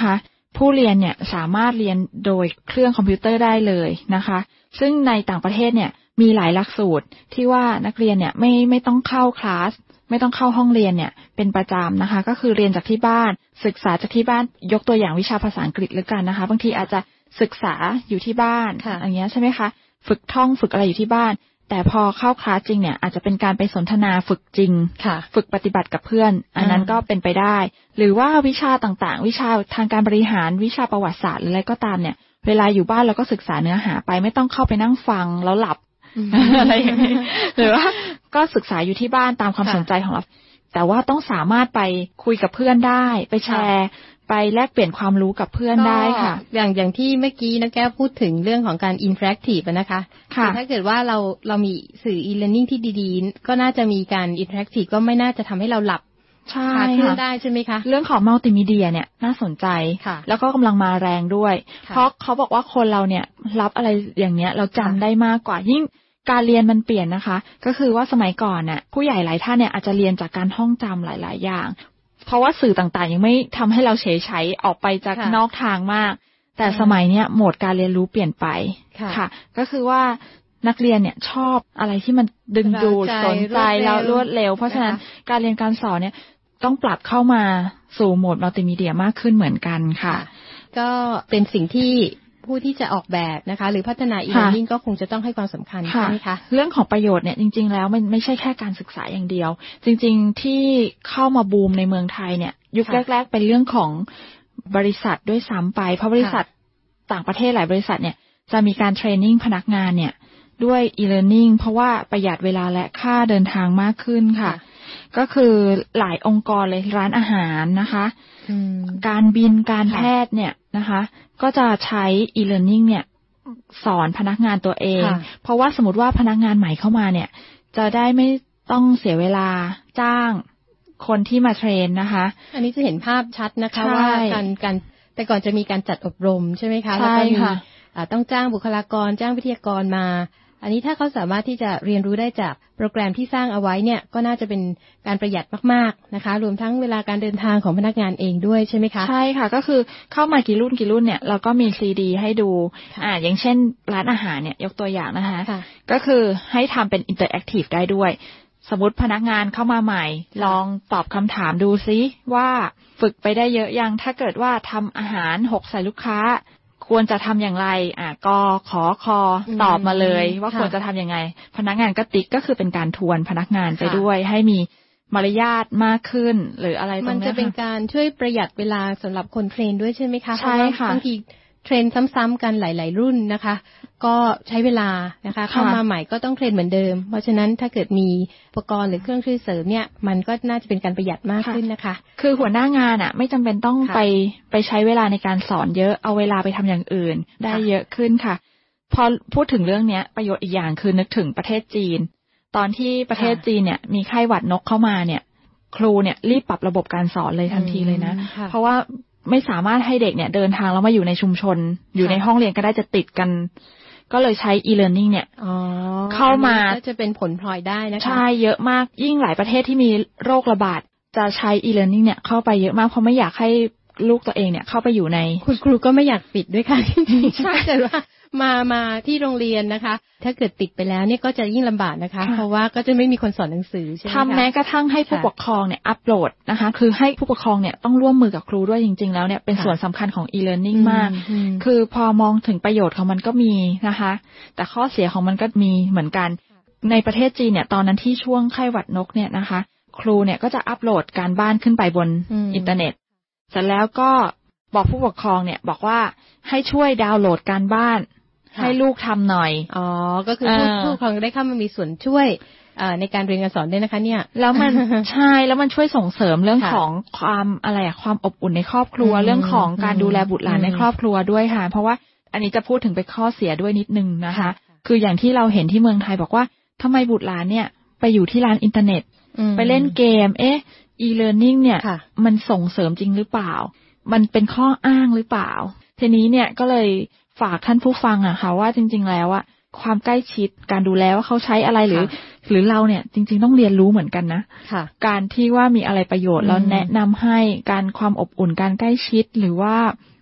ผู้เรียนเนี่ยสามารถเรียนโดยเครื่องคอมพิวเตอร์ได้เลยนะคะซึ่งในต่างประเทศเนี่ยมีหลายหลักสูตรที่ว่านักเรียนเนี่ยไม่ไม่ต้องเข้าคลาสไม่ต้องเข้าห้องเรียนเนี่ยเป็นประจำนะคะก็คือเรียนจากที่บ้านศึกษาจากที่บ้านยกตัวอย่างวิชาภาษาอังกฤษหรือกันนะคะบางทีอาจจะศึกษาอยู่ที่บ้านอย่างเงี้ยใช่ไหมคะฝึกท่องฝึกอะไรอยู่ที่บ้านแต่พอเข้าคลาสจริงเนี่ยอาจจะเป็นการไปสนทนาฝึกจริงฝึกปฏิบัติกับเพื่อนอันนั้นก็เป็นไปได้หรือว่าวิชาต่างๆวิชาทางการบริหารวิชาประวัติศาสตร์หรืออะไรก็ตามเนี่ยเวลาอยู่บ้านเราก็ศึกษาเนื้อหาไปไม่ต้องเข้าไปนั่งฟังแล้วหลับ อะไรอย่างนี้หรือว่าก็ศึกษาอยู่ที่บ้านตามความสนใจของเราแต่ว่าต้องสามารถไปคุยกับเพื่อนได้ไปแชร์ไปแลกเปลี่ยนความรู้กับเพื่อนได้ค่ะอย่างอย่างที่เมื่อกี้นะแก้วพูดถึงเรื่องของการ interactive นะคะค่ะถ้าเกิดว่าเราเรามีสื่อ e-learning ที่ดีๆก็น่าจะมีการ interactive ก็ไม่น่าจะทำให้เราหลับใช่ค่ะได้ใช่ไหมคะเรื่องของมัลติมีเดียเนี่ยน่าสนใจแล้วก็กำลังมาแรงด้วยเพราะเขาบอกว่าคนเราเนี่ยรับอะไรอย่างเนี้ยเราจำได้มากกว่ายิ่งการเรียนมันเปลี่ยนนะคะก็คือว่าสมัยก่อนน่ะผู้ใหญ่หลายท่านเนี่ยอาจจะเรียนจากการท่องจำหลายๆอย่างเพราะว่าสื่อต่างๆยังไม่ทำให้เราเฉยชัยออกไปจากนอกทางมากแต่สมัยเนี้ยโหมดการเรียนรู้เปลี่ยนไปค่ะก็คือว่านักเรียนเนี่ยชอบอะไรที่มันดึงดูดสนใจแล้วรวดเร็วเพราะฉะนั้นการเรียนการสอนเนี่ยต้องปรับเข้ามาสู่โหมดมัลติมีเดียมากขึ้นเหมือนกันค่ะก็เป็นสิ่งที่ผู้ที่จะออกแบบนะคะหรือพัฒนา e-learning ก็คงจะต้องให้ความสำคัญใช่ไหมคะเรื่องของประโยชน์เนี่ยจริงๆแล้วมันไม่ใช่แค่การศึกษาอย่างเดียวจริงๆที่เข้ามาบูมในเมืองไทยเนี่ยยุคแรกๆเป็นเรื่องของบริษัทด้วยซ้ำไปเพราะบริษัทต่างประเทศหลายบริษัทเนี่ยจะมีการเทรนนิ่งพนักงานเนี่ยด้วย e-learning เพราะว่าประหยัดเวลาและค่าเดินทางมากขึ้นค่ะก็คือหลายองค์กรเลยร้านอาหารนะคะการบินการแพทย์เนี่ยนะคะก็จะใช้ e-learning เนี่ยสอนพนักงานตัวเองเพราะว่าสมมติว่าพนักงานใหม่เข้ามาเนี่ยจะได้ไม่ต้องเสียเวลาจ้างคนที่มาเทรนนะคะอันนี้จะเห็นภาพชัดนะคะว่าการการแต่ก่อนจะมีการจัดอบรมใช่ไหมคะแล้วก็มีต้องจ้างบุคลากรจ้างวิทยากรมาอันนี้ถ้าเขาสามารถที่จะเรียนรู้ได้จากโปรแกรมที่สร้างเอาไว้เนี่ยก็น่าจะเป็นการประหยัดมากๆนะคะรวมทั้งเวลาการเดินทางของพนักงานเองด้วยใช่ไหมคะใช่ค่ะก็คือเข้ามากี่รุ่นกี่รุ่นเนี่ยเราก็มีซีดีให้ดูอ่าอย่างเช่นร้านอาหารเนี่ยยกตัวอย่างนะคะก็คือให้ทำเป็นอินเตอร์แอคทีฟได้ด้วยสมมติพนักงานเข้ามาใหม่ลองตอบคำถามดูซิว่าฝึกไปได้เยอะยังถ้าเกิดว่าทำอาหารหกใส่ลูกค้าควรจะทำอย่างไรอ่ะกอขอคอตอบมาเลยว่าควรจะทำยังไงพนักงานก็ติ๊กก็คือเป็นการทวนพนักงานไปด้วยให้มีมารยาทมากขึ้นหรืออะไรตรงนี้มันจะเป็นการช่วยประหยัดเวลาสำหรับคนเทรนด้วยใช่ไหมคะใช่ค่ะบางทีเทรนซ้ำๆกันหลายๆรุ่นนะคะก็ใช้เวลานะคะเข้ามาใหม่ก็ต้องเทรนเหมือนเดิมเพราะฉะนั้นถ้าเกิดมีอุปกรณ์หรือเครื่องช่วยเสริมเนี่ยมันก็น่าจะเป็นการประหยัดมากขึ้นนะคะคือหัวหน้างานอ่ะไม่จำเป็นต้องไปไปใช้เวลาในการสอนเยอะเอาเวลาไปทำอย่างอื่นได้เยอะขึ้นค่ะพอพูดถึงเรื่องนี้ประโยชน์อีกอย่างคือนึกถึงประเทศจีนตอนที่ประเทศจีนเนี่ยมีไข้หวัดนกเข้ามาเนี่ยครูเนี่ยรีบปรับระบบการสอนเลยทันทีเลยนะเพราะว่าไม่สามารถให้เด็กเนี่ยเดินทางแล้วมาอยู่ในชุมชนอยู่ในห้องเรียนก็ได้จะติดกันก็เลยใช้ e-learning เนี่ยเข้ามาจะเป็นผลพลอยได้นะคะใช่เยอะมากยิ่งหลายประเทศที่มีโรคระบาดจะใช้ e-learning เนี่ยเข้าไปเยอะมากเพราะไม่อยากให้ลูกตัวเองเนี่ยเข้าไปอยู่ในคุณครูก็ไม่อยากปิดด้วยค่ะใช่แต่ว่ามามาที่โรงเรียนนะคะถ้าเกิดติดไปแล้วเนี่ยก็จะยิ่งลำบากนะคะเพราะว่าก็จะไม่มีคนสอนหนังสือใช่ไหมคะทำแม้กระทั่งให้ผู้ปกครองเนี่ยอัปโหลดนะคะคือให้ผู้ปกครองเนี่ยต้องร่วมมือกับครูด้วยจริงๆแล้วเนี่ยเป็นส่วนสำคัญของ e-learning มากคือพอมองถึงประโยชน์ของมันก็มีนะคะแต่ข้อเสียของมันก็มีเหมือนกันในประเทศจีนเนี่ยตอนนั้นที่ช่วงไข้หวัดนกเนี่ยนะคะครูเนี่ยก็จะอัปโหลดการบ้านขึ้นไปบนอินเทอร์เน็ตเสร็จแล้วก็บอกผู้ปกครองเนี่ยบอกว่าให้ช่วยดาวน์โหลดการบ้านให้ลูกทำหน่อยอ๋อก็คือผู้ปกครองได้เข้ามามีส่วนช่วยในการเรียนการสอนด้วยนะคะเนี่ยแล้วมัน ใช่แล้วมันช่วยส่งเสริมเรื่องของความอะไรอะความอบอุ่นในครอบครัวเรื่องของการดูแลบุตรหลานในครอบครัวด้วยค่ะเพราะว่าอันนี้จะพูดถึงไปข้อเสียด้วยนิดนึงนะคะคืออย่างที่เราเห็นที่เมืองไทยบอกว่าทำไมบุตรหลานเนี่ยไปอยู่ที่ร้านอินเทอร์เน็ตไปเล่นเกมเอ๊ะ e-learning เนี่ยมันส่งเสริมจริงหรือเปล่ามันเป็นข้ออ้างหรือเปล่าทีนี้เนี่ยก็เลยฝากท่านผู้ฟังอะค่ะว่าจริงๆแล้วอะความใกล้ชิดการดูแลว่าเขาใช้อะไรหรือหรือเราเนี่ยจริงๆต้องเรียนรู้เหมือนกันนะการที่ว่ามีอะไรประโยชน์แล้วแนะนำให้การความอบอุ่นการใกล้ชิดหรือว่า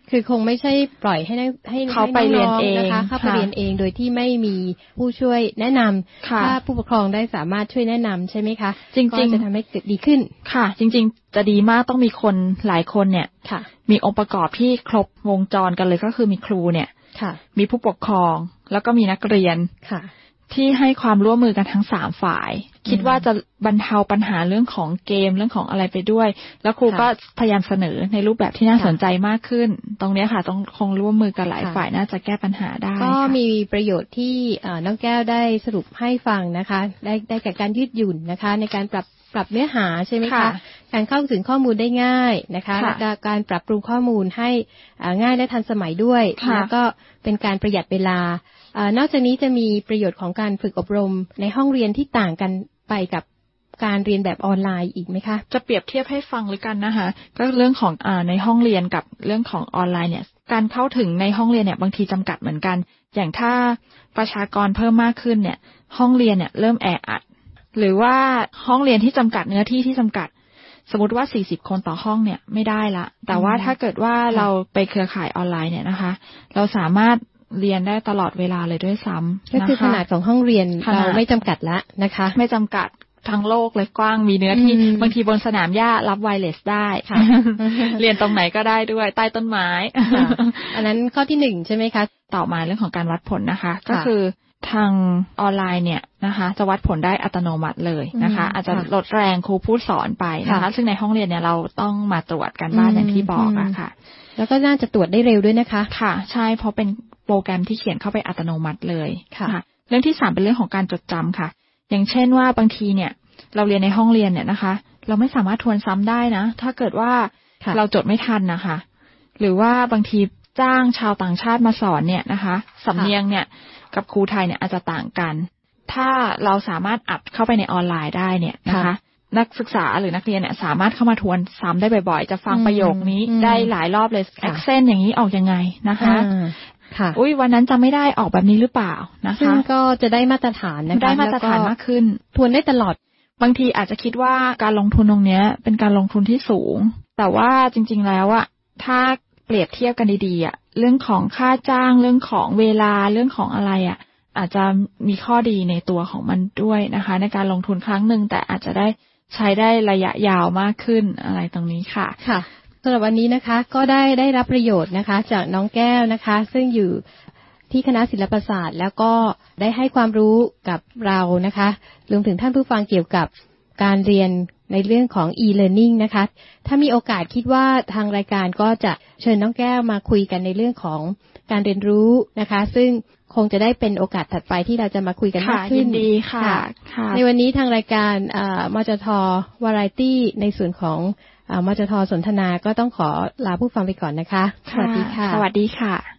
คือคงไม่ใช่ปล่อยให้ให้เขาไปเรียนเองนะคะเข้าไปเรียนเองโดยที่ไม่มีผู้ช่วยแนะนำถ้าผู้ปกครองได้สามารถช่วยแนะนำใช่ไหมคะจริงๆจะทำให้เกิดดีขึ้นค่ะจริงๆจะดีมากต้องมีคนหลายคนเนี่ยมีองค์ประกอบที่ครบวงจรกันเลยก็คือมีครูเนี่ยมีผู้ปกครองแล้วก็มีนักเรียนที่ให้ความร่วมมือกันทั้งสามฝ่ายคิดว่าจะบรรเทาปัญหาเรื่องของเกมเรื่องของอะไรไปด้วยแล้วครูก็พยายามเสนอในรูปแบบที่น่าสนใจมากขึ้นตรงนี้ค่ะต้องคงร่วมมือกันหลายฝ่ายน่าจะแก้ปัญหาได้ก็มีประโยชน์ที่น้องแก้วได้สรุปให้ฟังนะคะได้ได้แก่การยืดหยุ่นนะคะในการปรับปรับเนื้อหาใช่ไหมคะการเข้าถึงข้อมูลได้ง่ายนะคะและการปรับปรุงข้อมูลให้ง่ายและทันสมัยด้วยแล้วก็เป็นการประหยัดเวลานอกจากนี้จะมีประโยชน์ของการฝึกอบรมในห้องเรียนที่ต่างกันไปกับการเรียนแบบออนไลน์อีกไหมคะจะเปรียบเทียบให้ฟังหรือกันนะคะก็เรื่องของอ่าในห้องเรียนกับเรื่องของออนไลน์เนี่ยการเข้าถึงในห้องเรียนเนี่ยบางทีจำกัดเหมือนกันอย่างถ้าประชากรเพิ่มมากขึ้นเนี่ยห้องเรียนเนี่ยเริ่มแออัดหรือว่าห้องเรียนที่จำกัดเนื้อที่ที่จำกัดสมมติว่าสี่สิบคนต่อห้องเนี่ยไม่ได้ละแต่ว่าถ้าเกิดว่าเราไปเครือข่ายออนไลน์เนี่ยนะคะเราสามารถเรียนได้ตลอดเวลาเลยด้วยซ้ำก็คือขนาดของห้องเรียนเราไม่จำกัดละนะคะไม่จำกัดทั้งโลกเลยกว้างมีเนื้อที่บางทีบนสนามหญ้ารับไวเลสได้เรียนตรงไหนก็ได้ด้วยใต้ต้นไม้อันนั้นข้อที่หนึ่งใช่ไหมคะต่อมาเรื่องของการวัดผลนะคะก็คือทางออนไลน์เนี่ยนะคะจะวัดผลได้อัตโนมัติเลยนะคะอาจจะลดแรงครูผู้สอนไปนะคะซึ่งในห้องเรียนเนี่ยเราต้องมาตรวจกันบ้านอย่างที่บอกอะค่ะแล้วก็น่าจะตรวจได้เร็วด้วยนะคะค่ะใช่เพราะเป็นโปรแกรมที่เขียนเข้าไปอัตโนมัติเลยค่ะเรื่องที่สามเป็นเรื่องของการจดจำค่ะอย่างเช่นว่าบางทีเนี่ยเราเรียนในห้องเรียนเนี่ยนะคะเราไม่สามารถทวนซ้ำได้นะถ้าเกิดว่าเราจดไม่ทันนะคะหรือว่าบางทีจ้างชาวต่างชาติมาสอนเนี่ยนะคะสำเนียงเนี่ยกับครูไทยเนี่ยอาจจะต่างกันถ้าเราสามารถอัดเข้าไปในออนไลน์ได้เนี่ยนะคะนักศึกษาหรือนักเรียนเนี่ยสามารถเข้ามาทวนซ้ำได้บ่อยๆจะฟังประโยคนี้ได้หลายรอบเลย accent อย่างนี้ออกยังไงนะคะอุ้ยวันนั้นจำไม่ได้ออกแบบนี้หรือเปล่านะคะซึ่งก็จะได้มาตรฐานนะคะได้มาตรฐานมากขึ้นทวนได้ตลอดบางทีอาจจะคิดว่าการลงทุนตรงนี้เป็นการลงทุนที่สูงแต่ว่าจริงๆแล้วอะถ้าเปรียบเทียบกันดีๆอะเรื่องของค่าจ้างเรื่องของเวลาเรื่องของอะไรอะอาจจะมีข้อดีในตัวของมันด้วยนะคะในการลงทุนครั้งหนึ่งแต่อาจจะได้ใช้ได้ระยะยาวมากขึ้นอะไรตรงนี้ค่ะค่ะสำหรับวันนี้นะคะก็ได้ได้รับประโยชน์นะคะจากน้องแก้วนะคะซึ่งอยู่ที่คณะศิลปศาสตร์แล้วก็ได้ให้ความรู้กับเรานะคะรวมถึงท่านผู้ฟังเกี่ยวกับการเรียนในเรื่องของ e-learning นะคะถ้ามีโอกาสคิดว่าทางรายการก็จะเชิญน้องแก้วมาคุยกันในเรื่องของการเรียนรู้นะคะซึ่งคงจะได้เป็นโอกาสถัดไปที่เราจะมาคุยกันมากขึ้นดีค่ะในวันนี้ทางรายการมจท Variety ในส่วนของมจทสนทนาก็ต้องขอลาผู้ฟังไปก่อนนะคะสวัสดีค่ะสวัสดีค่ะ